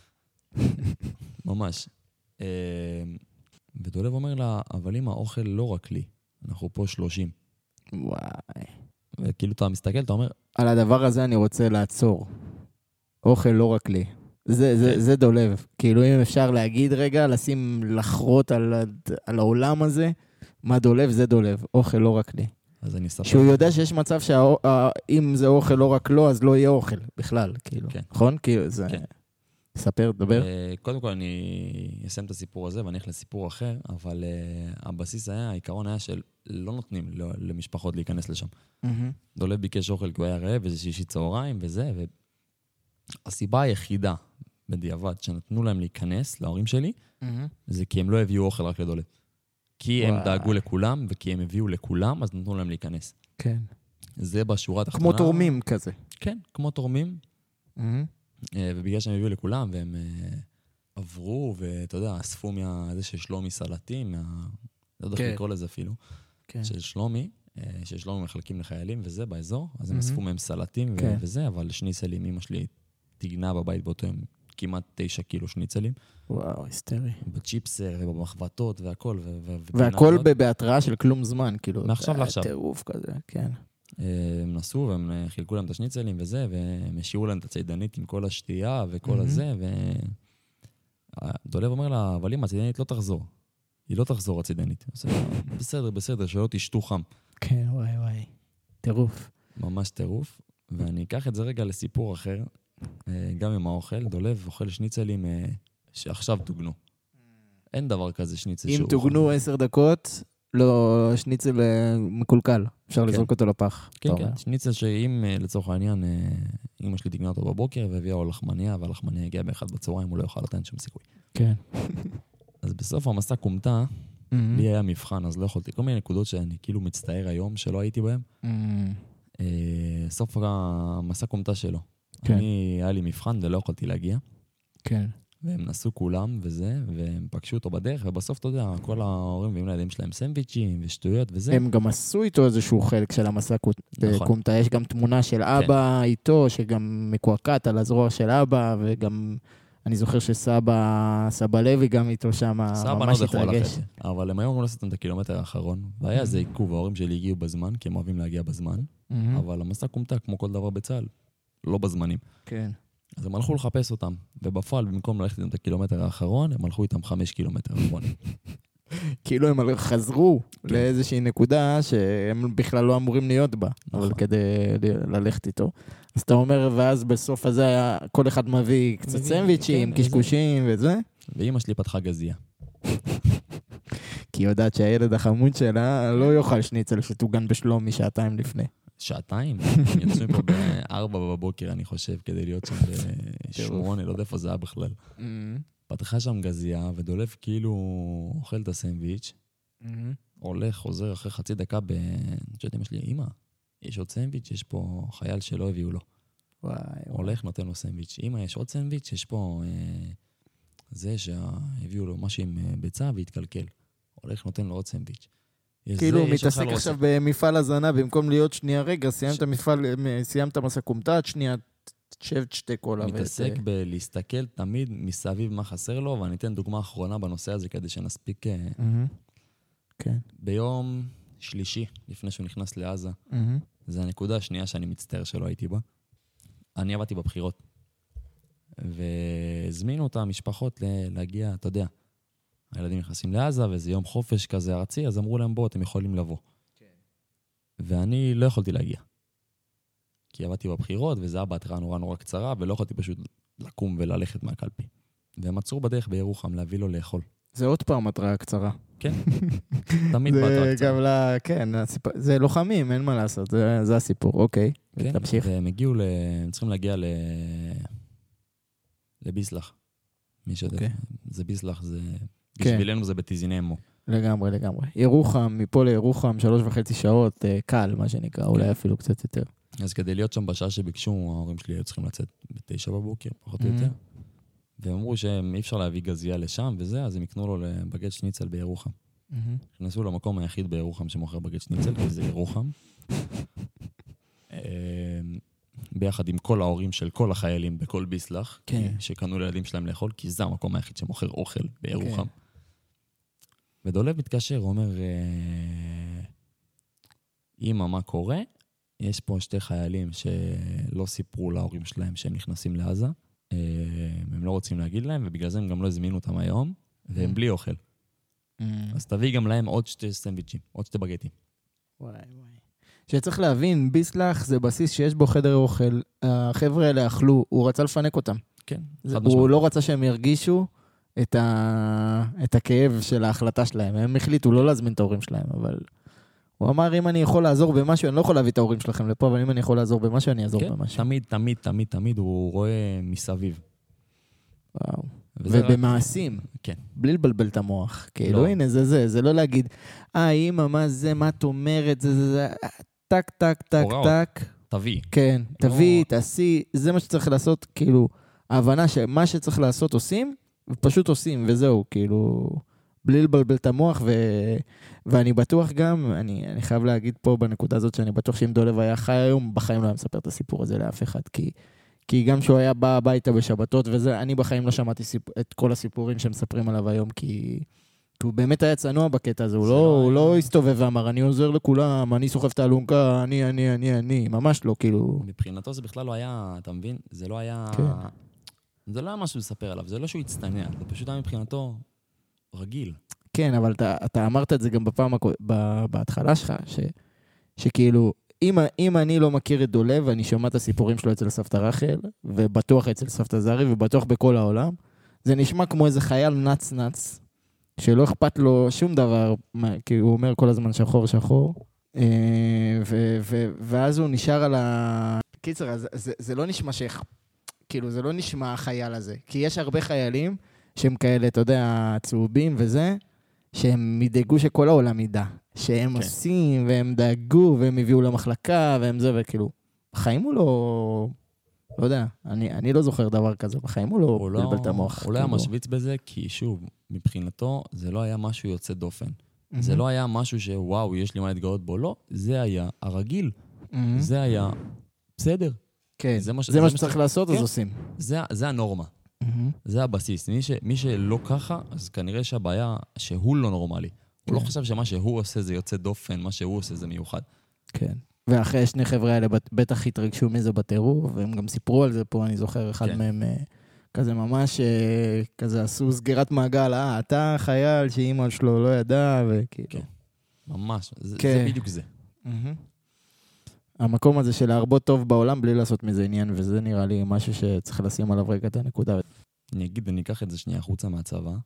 ממש. ודולב אומר לה, אבל אם האוכל לא רק לי, אנחנו פה 30. וואי. וכאילו אתה מסתכל, אתה אומר... על הדבר הזה אני רוצה לעצור. אוכל לא רק לי. זה דולב. כאילו אם אפשר להגיד רגע, לשים לחרות על העולם הזה, מה דולב? זה דולב. אוכל לא רק לי. אז אני אספר. שהוא יודע שיש מצב שאם זה אוכל לא רק לו, אז לא יהיה אוכל בכלל, כאילו. נכון? כאילו זה... ספר, דבר. קודם כל אני אסיים את הסיפור הזה ואני אלך לסיפור אחר, אבל הבסיס היה, העיקרון היה של לא נותנים למשפחות להיכנס לשם. דולב ביקש אוכל כי הוא היה רעב, וזה שישי צהריים וזה, והסיבה היחידה בדיעבד שנתנו להם להיכנס, להורים שלי, זה כי הם לא הביאו אוכל רק לדולב. כי הם דאגו לכולם, וכי הם הביאו לכולם, אז נתנו להם להיכנס. כן. זה בשורה התחתונה. כמו תורמים כזה. כן, כמו תורמים. ובגלל שהם הביאו לכולם, והם עברו, ואתה יודע, אספו מהזה של שלומי סלטים, לא יודע איך לקרוא לזה אפילו, של שלומי, ששלומי מחלקים לחיילים וזה באזור, אז הם אספו מהם סלטים וזה, אבל שניצלים, אמא שלי תגנה בבית באותו יום, כמעט 9 קילו שניצלים. וואו, היסטרי. בצ'יפסר ובמחבטות והכל. והכל בהתראה של כלום זמן, כאילו. מעכשיו לעכשיו. טירוף כזה, כן. הם נסעו והם חילקו להם את השניצלים וזה, והם השאירו להם את הציידנית עם כל השתייה וכל הזה, דולב אומר לה, אבל אם הציידנית לא תחזור, היא לא תחזור הציידנית. בסדר, שלא תשתו חם. כן, וואי. טירוף. ממש טירוף. ואני אקח את זה רגע לסיפור אחר, גם עם האוכל. דולב אוכל שניצלים שעכשיו תוגנו. אין דבר כזה שניצל שהוא... אם תוגנו 10 דקות, לא, שניצל מקולקל. אפשר לזרוק אותו לפח. כן. שניצל שאם לצורך העניין, אמא שלי תגנה אותו בבוקר והביאה לו לחמניה, והלחמניה הגיעה ב1 בצהריים, הוא לא יוכל לתת שום סיכוי. כן. אז בסוף המסע קומתה, לי היה מבחן, אז לא יכולתי. כל מיני נקודות שאני כאילו מצטער היום שלא הייתי בהם. סוף המסע קומתה שלו. היה לי מבחן ולא יכולתי להגיע. כן. והם נסעו כולם וזה, והם פגשו אותו בדרך, ובסוף, אתה יודע, כל ההורים ואימא לילדים שלהם סנדוויצ'ים ושטויות וזה. הם גם עשו איתו איזשהו חלק של המסע קומתה. יש גם תמונה של אבא איתו, שגם מקועקעת על הזרוע של אבא, וגם אני זוכר סבא לוי גם איתו שם, ממש התרגש. אבל הם היום לא עשיתם את הקילומטר האחרון, והיה איזה עיכוב, ההורים שלי הגיעו בזמן, כי הם אוהבים להגיע בזמן, אבל המסע קומתה, כמו כל דבר בצה"ל, לא בזמנים. כן. אז הם הלכו לחפש אותם, ובפועל, במקום ללכת איתם את הקילומטר האחרון, הם הלכו איתם 5 קילומטר האחרונים. כאילו הם חזרו לאיזושהי נקודה שהם בכלל לא אמורים להיות בה, אבל כדי ללכת איתו. אז אתה אומר, ואז בסוף הזה היה, כל אחד מביא קצת סנדוויצ'ים, קשקושים וזה. ואמא שלי פתחה גזייה. כי היא יודעת שהילד החמוד שלה לא יאכל שניצל שתוגן בשלומי 2 שעות לפני. 2 שעות? יצאו פה ב4 בבוקר, אני חושב, כדי להיות שם ב8, לא יודע איפה זה היה בכלל. פתחה שם גזייה, ודולב כאילו אוכל את הסנדוויץ', הולך, חוזר אחרי חצי דקה שואלת אמא שלי, אמא, יש עוד סנדוויץ', יש פה חייל שלא הביאו לו. הולך, נותן לו סנדוויץ'. אמא, יש עוד סנדוויץ', יש פה זה שהביאו לו משהו עם ביצה והתקלקל. הולך, נותן לו עוד סנדוויץ'. כאילו הוא מתעסק עכשיו במפעל הזנה, במקום להיות שנייה רגע, סיימת מסע קומטת, שנייה תשב תשתה קולה. מתעסק בלהסתכל תמיד מסביב מה חסר לו, ואני אתן דוגמה אחרונה בנושא הזה כדי שנספיק. כן. ביום שלישי, לפני שהוא נכנס לעזה, זה הנקודה השנייה שאני מצטער שלא הייתי בה. אני עבדתי בבחירות, והזמינו את המשפחות להגיע, אתה יודע, הילדים נכנסים לעזה, וזה יום חופש כזה ארצי, אז אמרו להם, בוא, אתם יכולים לבוא. ואני לא יכולתי להגיע. כי עבדתי בבחירות, וזה היה בהתראה נורא קצרה, ולא יכולתי פשוט לקום וללכת מהקלפי. והם עצרו בדרך בירוחם להביא לו לאכול. זה עוד פעם התראה קצרה. כן, תמיד בהתראה קצרה. כן, זה לוחמים, אין מה לעשות, זה הסיפור, אוקיי. כן, תמשיך. והם הגיעו, הם צריכים להגיע לביסלח. מי שיודע, זה ביסלח, בשבילנו זה בתיזיני אמו. לגמרי. ירוחם, מפה לירוחם, 3.5 שעות, קל, מה שנקרא, אולי אפילו קצת יותר. אז כדי להיות שם בשעה שביקשו, ההורים שלי היו צריכים לצאת ב9 בבוקר, פחות או יותר. והם אמרו שאי אפשר להביא גזייה לשם וזה, אז הם יקנו לו בגט שניצל בירוחם. נכנסו למקום היחיד בירוחם שמוכר בגט שניצל, כי זה ירוחם. ביחד עם כל ההורים של כל החיילים בכל ביסלח, שקנו לילדים שלהם לאכול, כי זה המקום היחיד שמוכר אוכל בירוחם. ודולב מתקשר, הוא אומר, אמא, מה קורה? יש פה 2 חיילים שלא סיפרו להורים שלהם שהם נכנסים לעזה, הם לא רוצים להגיד להם, ובגלל זה הם גם לא הזמינו אותם היום, והם בלי אוכל. אז תביא גם להם עוד 2 סנדוויצ'ים, עוד 2 בגטים. וואי. שצריך להבין, ביסלח זה בסיס שיש בו חדר אוכל, החבר'ה האלה אכלו, הוא רצה לפנק אותם. כן. הוא לא רצה שהם ירגישו את הכאב של ההחלטה שלהם. הם החליטו לא להזמין את ההורים שלהם, אבל הוא אמר, אם אני יכול לעזור במשהו, אני לא יכול להביא את ההורים שלכם לפה, אבל אם אני יכול לעזור במשהו, אני אעזור במשהו. תמיד הוא רואה מסביב. וואו. ובמעשים. כן. בלי לבלבל את המוח. כאילו, הנה, זה לא להגיד, אמא, מה זה, מה את אומרת, זה, טק, טק, טק, טק. תביא. כן, תביא, תעשי, זה מה שצריך לעשות, כאילו, ההבנה שמה שצריך לעשות עושים, ופשוט עושים, וזהו, כאילו, בלי לבלבל את המוח, ואני בטוח גם, אני חייב להגיד פה בנקודה הזאת, שאני בטוח שאם דולב היה חי היום, בחיים לא היה מספר את הסיפור הזה לאף אחד, כי גם שהוא היה בא הביתה בשבתות, וזה, אני בחיים לא שמעתי את כל הסיפורים שמספרים עליו היום, כי הוא באמת היה צנוע בקטע הזה, הוא לא הסתובב ואמר, אני עוזר לכולם, אני סוחב את האלונקה, אני, ממש לא, כאילו. מבחינתו זה בכלל לא היה, אתה מבין? זה לא היה משהו לספר עליו, זה לא שהוא הצטנע, זה פשוט היה מבחינתו רגיל. כן, אבל אתה אמרת את זה גם בהתחלה שלך, שכאילו, אם אני לא מכיר את דולב, אני שומע את הסיפורים שלו אצל סבתא רחל, ובטוח אצל סבתא זרי, ובטוח בכל העולם, זה נשמע כמו איזה חייל נץ, שלא אכפת לו שום דבר, כי הוא אומר כל הזמן שחור, ואז הוא נשאר על קיצר, זה לא נשמע כאילו, זה לא נשמע החייל הזה, כי יש הרבה חיילים שהם כאלה, אתה יודע, צהובים וזה, שהם ידאגו שכל העולם ידע, שהם עושים, והם דאגו, והם הביאו למחלקה, והם זה, וכאילו, בחיים הוא לא יודע, אני לא זוכר דבר כזה, בחיים הוא לא בלבל את המוח. הוא לא היה משוויץ בזה, כי שוב, מבחינתו, זה לא היה משהו יוצא דופן. זה לא היה משהו שוואו, יש לי מה להתגאות בו, לא, זה היה הרגיל. זה היה בסדר. כן, זה מה שצריך לעשות, אז עושים. זה הנורמה. זה הבסיס. מי שלא ככה, אז כנראה שהבעיה שהוא לא נורמלי. הוא לא חושב שמה שהוא עושה זה יוצא דופן, מה שהוא עושה זה מיוחד. כן. ואחרי 2 חבר'ה האלה בטח התרגשו מזה בטירוף, והם גם סיפרו על זה פה, אני זוכר אחד מהם כזה ממש, כזה עשו סגירת מעגל, אתה חייל שאימא שלו לא ידע, וכאילו. ממש, זה בדיוק זה. המקום הזה של להרבות טוב בעולם בלי לעשות מזה עניין, וזה נראה לי משהו שצריך לשים עליו רגע את הנקודה. אני אקח את זה שנייה החוצה מהצבא,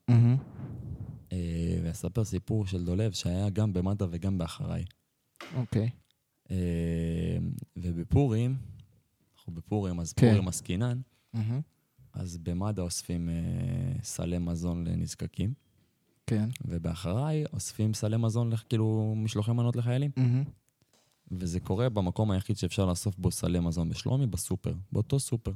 ואספר סיפור של דולב שהיה גם במד"א וגם באחריי. אוקיי. ובפורים, אנחנו בפורים, אז פורים עסקינן, אז במד"א אוספים סלי מזון לנזקקים. כן. ובאחריי אוספים סלי מזון, כאילו משלוחי מנות לחיילים. וזה קורה במקום היחיד שאפשר לאסוף בו סלי מזון בשלומי, בסופר. באותו סופר.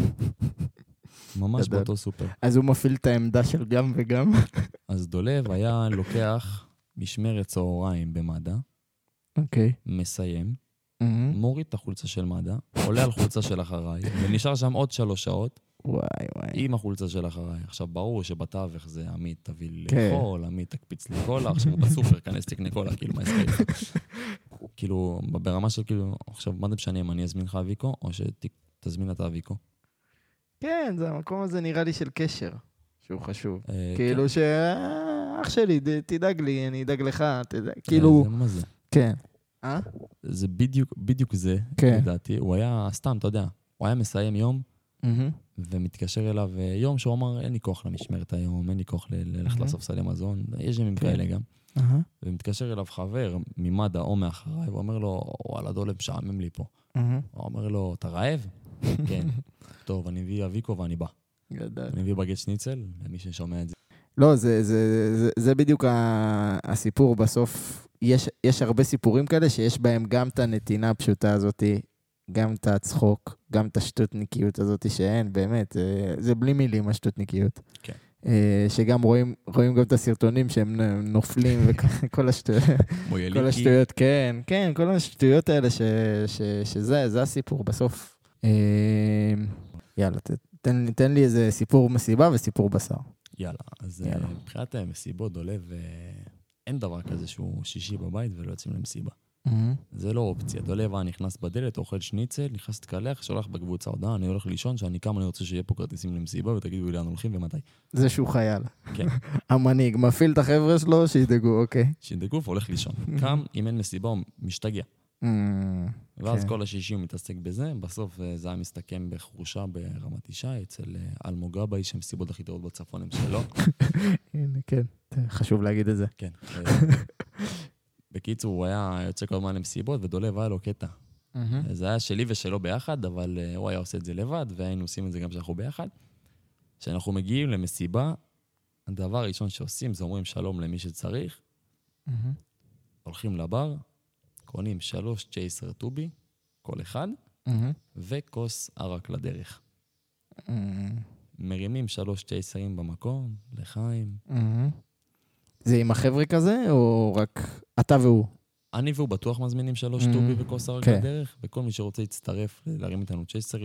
ממש באותו סופר. אז הוא מפעיל את העמדה של גם וגם? אז דולב היה לוקח משמרת צהריים במד"א, אוקיי. מסיים, מוריד את החולצה של מד"א, עולה על חולצה של אחריי, ונשאר שם עוד 3 שעות, וואי. עם החולצה של אחריי. עכשיו, ברור שבתווך זה עמית תביא כן. לאכול, עמית תקפיץ לי קולה, עכשיו בסופר כנס תקנה קולה, כאילו, מה יספיק? כאילו, ברמה של כאילו, עכשיו, מה זה משנה אם אני אזמין לך אביקו, או שתזמין אתה אביקו? כן, זה המקום הזה נראה לי של קשר, שהוא חשוב. כן. כאילו שאח שלי, תדאג לי, אני אדאג לך, כאילו... זה מה זה? כן. זה בדיוק זה, כן. לדעתי. הוא היה, סתם, אתה יודע, הוא היה מסיים יום, ומתקשר אליו יום שהוא אמר, אין לי כוח למשמרת היום, אין לי כוח ללכת לספסלי מזון, יש ימים כאלה גם. ומתקשר אליו חבר ממד"א או מאחריי, הוא אומר לו, וואלה, דולב, משעמם לי פה. הוא אומר לו, אתה רעב? כן. טוב, אני מביא אביקו ואני בא. אני מביא בגט שניצל, למי ששומע את זה. לא, זה בדיוק הסיפור בסוף. יש הרבה סיפורים כאלה שיש בהם גם את הנתינה הפשוטה הזאת, גם את הצחוק, גם את השטותניקיות הזאת שאין, באמת, זה בלי מילים השטותניקיות. כן. שגם רואים גם את הסרטונים שהם נופלים וכל השטויות. כל השטויות, כן, כל השטויות האלה שזה הסיפור בסוף. יאללה, תן לי איזה סיפור מסיבה וסיפור בשר. יאללה, אז מבחינת מסיבות דולב, אין דבר כזה שהוא שישי בבית ולא יוצאים למסיבה. זה לא אופציה. דולב נכנס בדלת, אוכל שניצל, נכנס תקלח, שולח בקבוצה הודעה, אני הולך לישון, שאני קם, אני רוצה שיהיה פה כרטיסים למסיבה, ותגידו לי לאן הולכים ומתי. זה שהוא חייל. כן. המנהיג, מפעיל את החבר'ה שלו, שידאגו, אוקיי. שידאגו והולך לישון. קם, אם אין מסיבה, הוא משתגע. ואז כל השישי הוא מתעסק בזה, בסוף זה היה מסתכם בחורשה ברמת ישי, אצל אלמוג גבאי, שהמסיבות הכי טובות בצפון הם שלו. כן, חשוב להגיד את זה. כן. בקיצור, הוא היה יוצא כל הזמן למסיבות, ודולב היה לו קטע. זה היה שלי ושלו ביחד, אבל הוא היה עושה את זה לבד, והיינו עושים את זה גם שאנחנו ביחד. כשאנחנו מגיעים למסיבה, הדבר הראשון שעושים זה אומרים שלום למי שצריך, הולכים לבר, קונים 3 צ'ייסר טובי, כל אחד, וכוס ערק לדרך. מרימים 3 צ'ייסרים במקום, לחיים. זה עם החבר'ה כזה, או רק אתה והוא? אני והוא בטוח מזמינים 3 טובי וכוס ערק לדרך, וכל מי שרוצה להצטרף, להרים איתנו צ'ייסרים.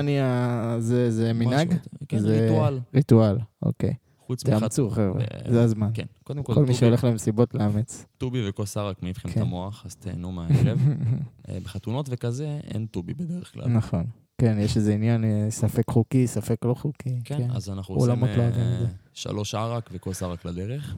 זה מנהג? כן, ריטואל. ריטואל, אוקיי. חוץ מחד... תאמצו, חבר'ה, זה הזמן. כן, קודם כל... כל מי שהולך למסיבות לאמץ. טובי וכוס ערק מעיפכם את המוח, אז תהנו מהערב. בחתונות וכזה, אין טובי בדרך כלל. נכון. כן, יש איזה עניין, ספק חוקי, ספק לא חוקי. כן, אז אנחנו עושים 3 ערק וכוס ערק לדרך.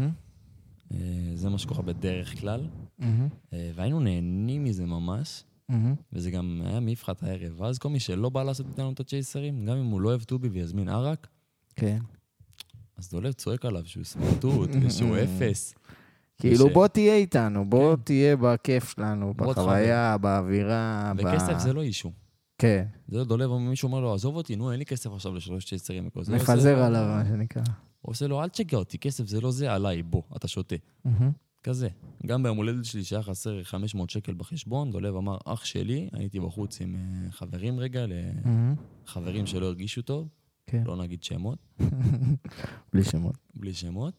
זה מה שקורה בדרך כלל. והיינו נהנים מזה ממש, וזה גם היה מעיפך את הערב. ואז כל מי שלא בא לעשות איתנו את הצ'ייסרים, גם אם הוא לא אוהב טובי ויזמין ערק, כן. אז דולב צועק עליו שהוא סמרטוט ושהוא אפס. כאילו בוא תהיה איתנו, בוא תהיה בכיף שלנו, בחוויה, באווירה. וכסף זה לא אישו. כן. זה לא דולב, מישהו אומר לו, עזוב אותי, נו, אין לי כסף עכשיו ל3 צ'ייסרים. מפזר עליו, מה שנקרא. הוא עושה לו, אל תשגע אותי, כסף זה לא זה, עליי, בוא, אתה שותה. כזה. גם ביום הולדת שלי שהיה חסר 500 שקל בחשבון, דולב אמר, אח שלי, הייתי בחוץ עם חברים רגע, לחברים שלא הרגישו טוב, לא נגיד שמות. בלי שמות. בלי שמות.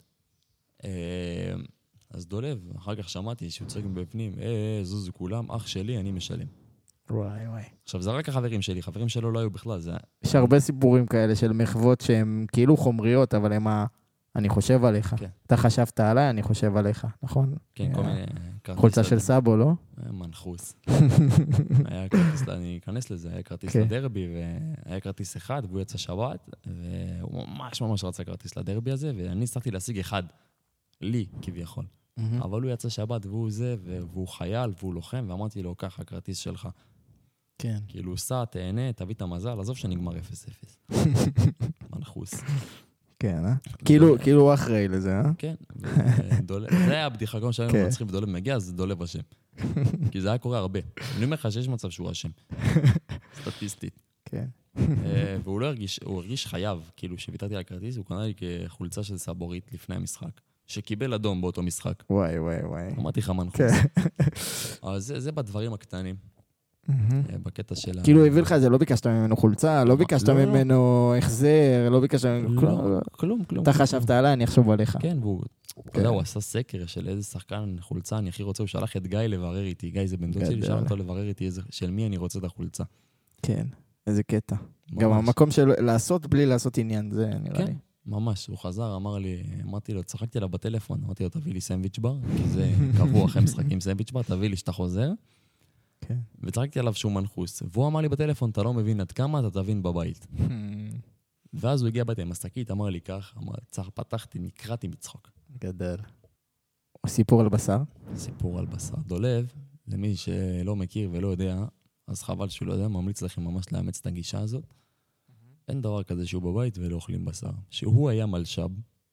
אז דולב, אחר כך שמעתי שהוא צועק מבפנים, זוזו כולם, אח שלי, אני משלם. וואי. עכשיו, זה רק החברים שלי, חברים שלו לא היו בכלל, זה... יש הרבה סיפורים כאלה של מחוות שהן כאילו חומריות, אבל הם אני חושב עליך. אתה חשבת עליי, אני חושב עליך, נכון? כן, כל מיני... חולצה של סאבו, לא? מנחוס. היה כרטיס, אני אכנס לזה, היה כרטיס לדרבי, והיה כרטיס אחד, והוא יצא שבת, והוא ממש רצה כרטיס לדרבי הזה, ואני הצלחתי להשיג אחד, לי כביכול. אבל הוא יצא שבת, והוא זה, והוא חייל, והוא לוחם, ואמרתי לו, ככה, הכרטיס שלך. כן. כאילו, סע, תהנה, תביא את המזל, עזוב שנגמר 0-0. מנחוס. כן, כאילו הוא אחראי לזה, כן. זה היה הבדיחה, גם שהיינו מצליחים ודולב מגיע, אז דולב אשם. כי זה היה קורה הרבה. אני אומר לך שיש מצב שהוא אשם. סטטיסטית. כן. והוא לא הרגיש, הוא הרגיש חייב, כאילו, שוויתרתי על הכרטיס, הוא קנה לי כחולצה של סבורית לפני המשחק. שקיבל אדום באותו משחק. וואי. אמרתי לך מנחוס. אז זה בדברים הקטנים. בקטע של... כאילו הוא הביא לך את זה, לא ביקשת ממנו חולצה, לא ביקשת ממנו החזר, לא ביקשת ממנו כלום. אתה חשבת עליי, אני אחשוב עליך. כן, והוא, אתה יודע, הוא עשה סקר של איזה שחקן חולצה אני הכי רוצה, הוא שלח את גיא לברר איתי, גיא זה בן דוד שלי, שלח אותו לברר איתי של מי אני רוצה את החולצה. כן, איזה קטע. גם המקום של לעשות בלי לעשות עניין, זה נראה לי. ממש, הוא חזר, אמרתי לו, צחקתי עליו בטלפון, אמרתי לו, תביא לי סנדוויץ' בר, כי זה קבוע אחרי משחקים סנדוויץ' בר, תביא לי שאתה חוזר. וצחקתי עליו שהוא מנחוס. והוא אמר לי בטלפון, אתה לא מבין עד כמה, אתה תבין בבית. ואז הוא הגיע הביתה עם השקית, אמר לי כך, פתחתי, נקרעתי מצחוק. גדל. סיפור על בשר? סיפור על בשר. דולב, למי שלא מכיר ולא יודע, אז חבל שהוא לא יודע, ממליץ לכם ממש לאמץ את הגישה הזאת. אין דבר כזה שהוא בבית ולא אוכלים בשר. שהוא היה מלשב,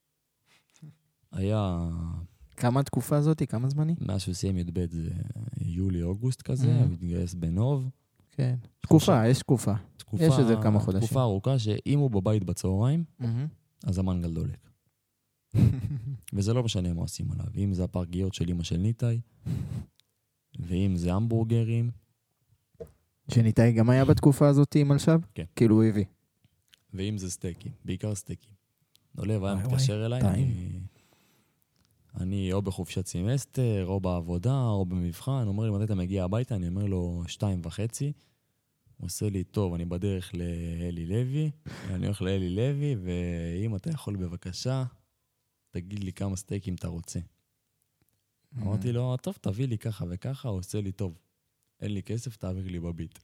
היה... כמה התקופה הזאת? כמה זמני? מאז שהוא סיים י"ב זה יולי-אוגוסט כזה, הוא התגייס בנוב. כן. תקופה, יש תקופה. יש איזה כמה חודשים. תקופה ארוכה שאם הוא בבית בצהריים, אז המנגל דולק. וזה לא משנה מה עושים עליו. אם זה הפרגיות של אמא של ניטאי, ואם זה המבורגרים. שניטאי גם היה בתקופה הזאת עם מלשב? כן. כאילו הוא הביא. ואם זה סטייקים, בעיקר סטייקים. דולב היה מתקשר אליי, אני או בחופשת סמסטר, או בעבודה, או במבחן, אומר לי, מתי אתה מגיע הביתה? אני אומר לו 2:30. הוא עושה לי, טוב, אני בדרך לאלי לוי, אני הולך לאלי לוי, ואם אתה יכול בבקשה, תגיד לי כמה סטייקים אתה רוצה. אמרתי לו, טוב, תביא לי ככה וככה, הוא עושה לי, טוב, אין לי כסף, תעביר לי בביט.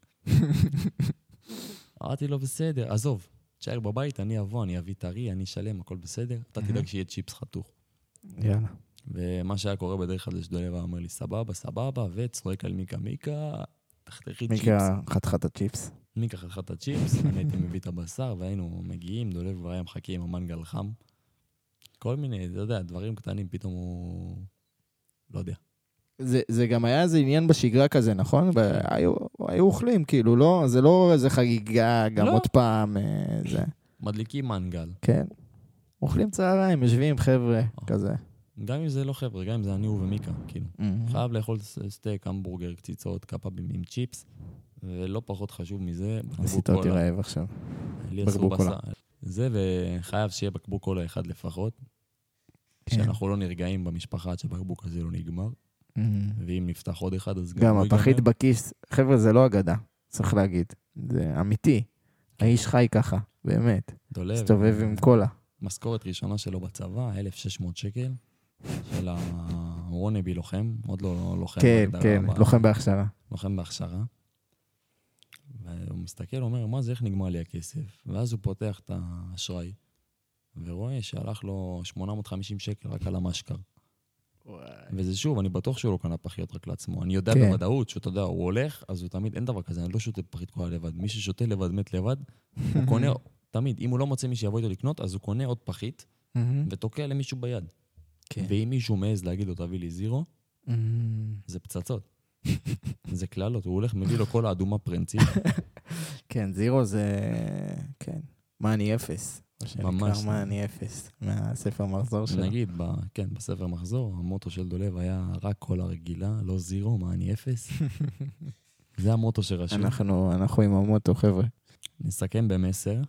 אמרתי לו, בסדר, עזוב, תשאר בבית, אני אבוא, אני אביא טרי, אני אשלם, הכל בסדר, אתה תדאג שיהיה צ'יפס חתוך. יאללה. ומה שהיה קורה בדרך כלל זה שדולב אומר לי, סבבה, וצורק על מיקה, תחתכי צ'יפס. מיקה חתכת הצ'יפס. מיקה חתכת הצ'יפס, אני הייתי מביא את הבשר, והיינו מגיעים, דולב כבר היה מחכה עם המנגל חם. כל מיני, אתה יודע, דברים קטנים, פתאום הוא... לא יודע. זה גם היה איזה עניין בשגרה כזה, נכון? היו אוכלים, כאילו, לא? זה לא איזה חגיגה, גם עוד פעם, זה. מדליקים מנגל. כן. אוכלים צהריים, יושבים חבר'ה, כזה. גם אם זה לא חבר'ה, גם אם זה אני ומיקה, כאילו. חייב לאכול סטייק, המבורגר, קציצות, קאפאבים עם צ'יפס, ולא פחות חשוב מזה, עשית אותי רעב עכשיו. בקבוק קולה. זה, וחייב שיהיה בקבוק קולה אחד לפחות, שאנחנו לא נרגעים במשפחה עד שבקבוק הזה לא נגמר, ואם נפתח עוד אחד, אז גם הפחית בכיס, חבר'ה, זה לא אגדה, צריך להגיד. זה אמיתי. האיש חי ככה, באמת. סתובב עם קולה. משכורת ראשונה שלו בצבא, 1,600 שקל, של הוונאבי לוחם, עוד לא לוחם. כן, כן, לוחם בהכשרה. לוחם בהכשרה. והוא מסתכל, אומר, מה זה, איך נגמר לי הכסף? ואז הוא פותח את האשראי, ורואה שהלך לו 850 שקל רק על המשקר. וזה שוב, אני בטוח שהוא לא קנה פחיות רק לעצמו. אני יודע בוודאות שאתה יודע, הוא הולך, אז הוא תמיד, אין דבר כזה, אני לא שותה פחית קולה לבד. מי ששותה לבד, מת לבד, הוא קונה, תמיד, אם הוא לא מוצא מי שיבוא איתו לקנות, אז הוא קונה עוד פחית, ותוקע למישהו ביד. ואם מישהו מעז להגיד לו, תביא לי זירו, זה פצצות. זה כללות, הוא הולך, מביא לו כל האדומה פרנצית. כן, זירו זה, כן, מה אני אפס. ממש. מה אני אפס, מהספר מחזור שלו. נגיד, כן, בספר מחזור, המוטו של דולב היה רק קולה רגילה, לא זירו, מה אני אפס. זה המוטו שרשום. אנחנו עם המוטו, חבר'ה. נסכם במסר.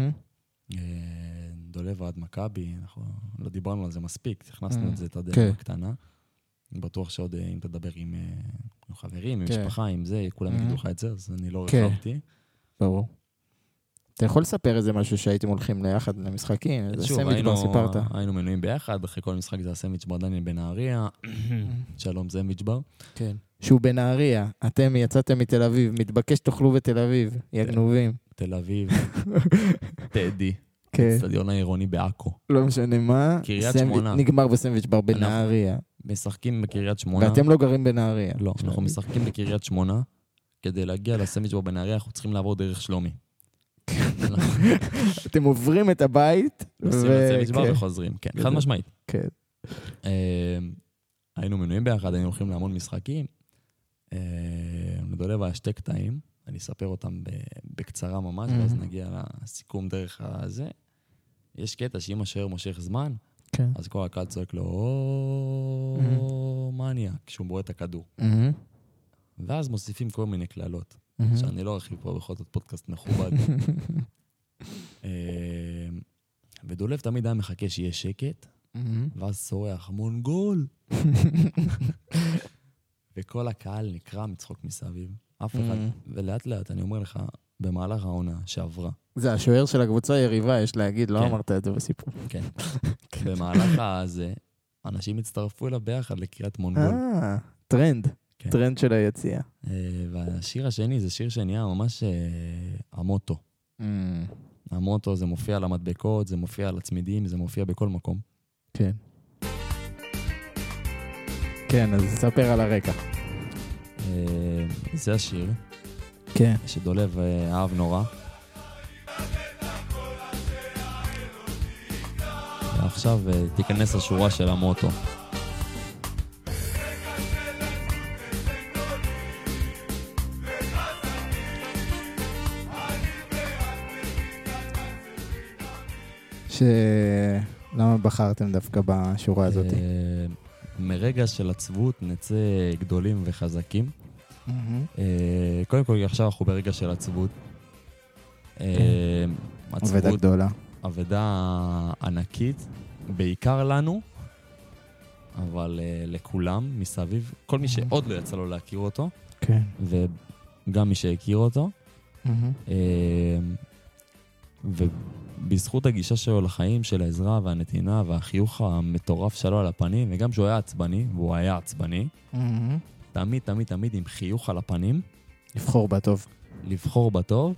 דולב עד מכבי, אנחנו לא דיברנו על זה מספיק, הכנסנו את זה את הדרך הקטנה. אני בטוח שעוד אם תדבר עם חברים, עם משפחה, עם זה, כולם יגידו לך את זה, אז אני לא רחבתי. ברור. אתה יכול לספר איזה משהו שהייתם הולכים ליחד למשחקים? איזה סנדוויץ' בר סיפרת? היינו מנויים ביחד, אחרי כל משחק זה הסנדוויץ' בר דניאל בנהריה. שלום, סנדוויץ' בר. כן. שהוא בנהריה, אתם יצאתם מתל אביב, מתבקש תאכלו בתל אביב, יגנובים. תל אביב, טדי, סטדיון העירוני בעכו. לא משנה מה, קריית שמונה. נגמר בסנדוויץ' בר בנהריה. משחקים בקריית שמונה. ואתם לא גרים בנהריה. לא, אנחנו משחקים בקריית שמונה, כדי להגיע לסנדוויץ' בר בנהריה, אנחנו צריכים לעבור דרך שלומי. אתם עוברים את הבית. עושים את סנדוויץ' בר וחוזרים, כן, חד משמעית. כן. היינו מנויים ביחד, היינו הולכים להמון משחקים. לדולב היה 2 קטעים, אני אספר אותם בקצרה ממש, ואז נגיע לסיכום דרך הזה. יש קטע שאם השוער מושך זמן, אז כל הקהל צועק לו, מניאק, כשהוא בורא את הכדור. ואז מוסיפים כל מיני כללות, שאני לא ארחיב פה בכל זאת פודקאסט מכובד. ודולב תמיד היה מחכה שיהיה שקט, ואז צורח, מונגול. וכל הקהל נקרא מצחוק מסביב. אף אחד, ולאט לאט, אני אומר לך, במהלך העונה שעברה. זה השוער של הקבוצה היריבה, יש להגיד, לא אמרת את זה בסיפור. כן. במהלך הזה, אנשים הצטרפו אליו ביחד לקריאת מונגול. טרנד. טרנד של היציאה. והשיר השני זה שיר שנהיה ממש המוטו. המוטו זה מופיע על המדבקות, זה מופיע על הצמידים, זה מופיע בכל מקום. כן. כן, אז ספר על הרקע. זה השיר. כן. שדולב אהב נורא. ועכשיו תיכנס לשורה של המוטו. למה בחרתם דווקא בשורה הזאת? מרגע של עצבות נצא גדולים וחזקים. קודם כל, עכשיו אנחנו ברגע של עצבות. עבודה גדולה. עבודה ענקית, בעיקר לנו, אבל לכולם מסביב. כל מי שעוד לא יצא לו להכיר אותו, וגם מי שהכיר אותו. ובזכות הגישה שלו לחיים, של העזרה והנתינה והחיוך המטורף שלו על הפנים, וגם שהוא היה עצבני, והוא היה עצבני, תמיד, תמיד, תמיד עם חיוך על הפנים. לבחור בטוב. לבחור בטוב,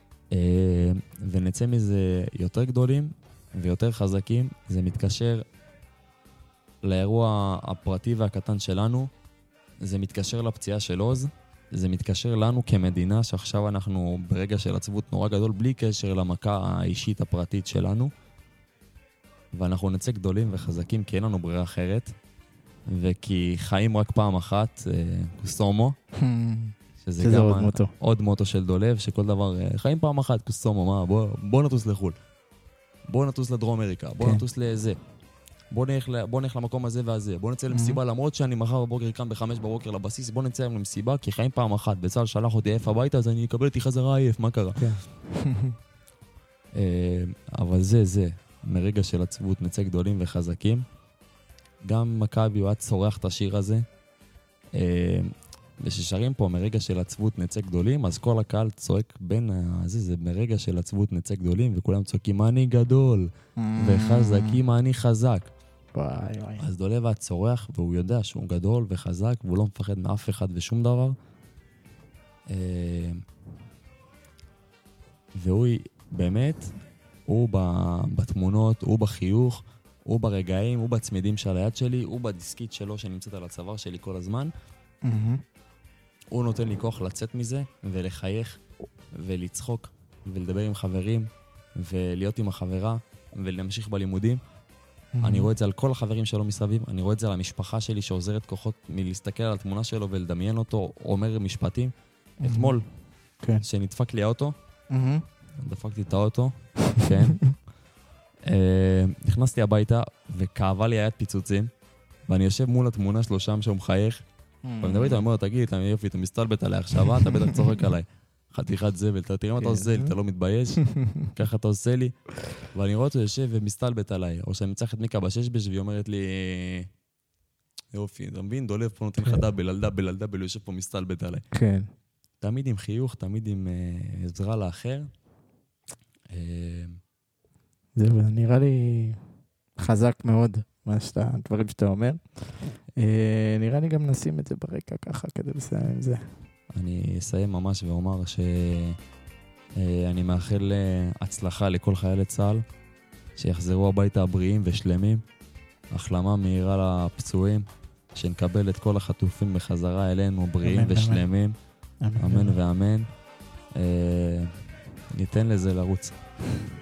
ונצא מזה יותר גדולים ויותר חזקים. זה מתקשר לאירוע הפרטי והקטן שלנו, זה מתקשר לפציעה של עוז, זה מתקשר לנו כמדינה שעכשיו אנחנו ברגע של עצבות נורא גדול, בלי קשר למכה האישית הפרטית שלנו, ואנחנו נצא גדולים וחזקים כי אין לנו ברירה אחרת, וכי חיים רק פעם אחת, קוסומו, שזה גם עוד מוטו. עוד מוטו של דולב, שכל דבר, חיים פעם אחת, קוסומו, מה, בוא נטוס לחול, בוא נטוס לדרום אמריקה, בוא נטוס לזה, בוא נלך למקום הזה והזה, בוא נצא למסיבה, למרות שאני מחר בבוקר קם ב5 בבוקר לבסיס, בוא נצא למסיבה, כי חיים פעם אחת, בצה"ל שלח אותי עייף הביתה, אז אני אקבל אותי חזרה עייף, מה קרה? אבל זה, מרגע של עצבות נצא גדולים וחזקים. גם מכבי הוא היה צורח את השיר הזה, וששרים פה מרגע של עצבות נצא גדולים, אז כל הקהל צועק בין זה מרגע של עצבות נצא גדולים, וכולם צועקים אני גדול, וחזקים אני חזק. אז דולב היה צורח, והוא יודע שהוא גדול וחזק, והוא לא מפחד מאף אחד ושום דבר. והוא באמת, הוא בתמונות, הוא בחיוך, הוא ברגעים, הוא בצמידים של היד שלי, הוא בדיסקית שלו שנמצאת על הצוואר שלי כל הזמן. הוא נותן לי כוח לצאת מזה ולחייך ולצחוק ולדבר עם חברים ולהיות עם החברה ולהמשיך בלימודים. אני רואה את זה על כל החברים שלו מסביב, אני רואה את זה על המשפחה שלי שעוזרת כוחות מלהסתכל על התמונה שלו ולדמיין אותו, אומר משפטים. אתמול, שנדפק לי האוטו, דפקתי את האוטו, כן. נכנסתי הביתה וכאבה לי היד פיצוצים, ואני יושב מול התמונה שלו שם שהוא מחייך, ואני מדבר איתה, אני אומר, תגיד, יופי, אתה מסתלבט עליי עכשיו, אתה בטח צוחק עליי. חתיכת זבל, תראה מה אתה עושה לי, אתה לא מתבייש? ככה אתה עושה לי? ואני רואה אותו יושב ומסתלבט עליי, או שאני צריך את מיקה בששבש, והיא אומרת לי, יופי, אתה מבין, דולב פה נותן לך דאבל, על דאבל, על דאבל, הוא יושב פה מסתלבט עליי. כן. תמיד עם חיוך, תמיד עם עזרה לאחר. זהו, נראה לי חזק מאוד, הדברים שאתה אומר. נראה לי גם נשים את זה ברקע ככה, כדי לסיים עם זה. אני אסיים ממש ואומר שאני מאחל הצלחה לכל חיילי צה"ל, שיחזרו הביתה בריאים ושלמים, החלמה מהירה לפצועים, שנקבל את כל החטופים בחזרה אלינו בריאים ושלמים. אמן ואמן. ניתן לזה לרוץ.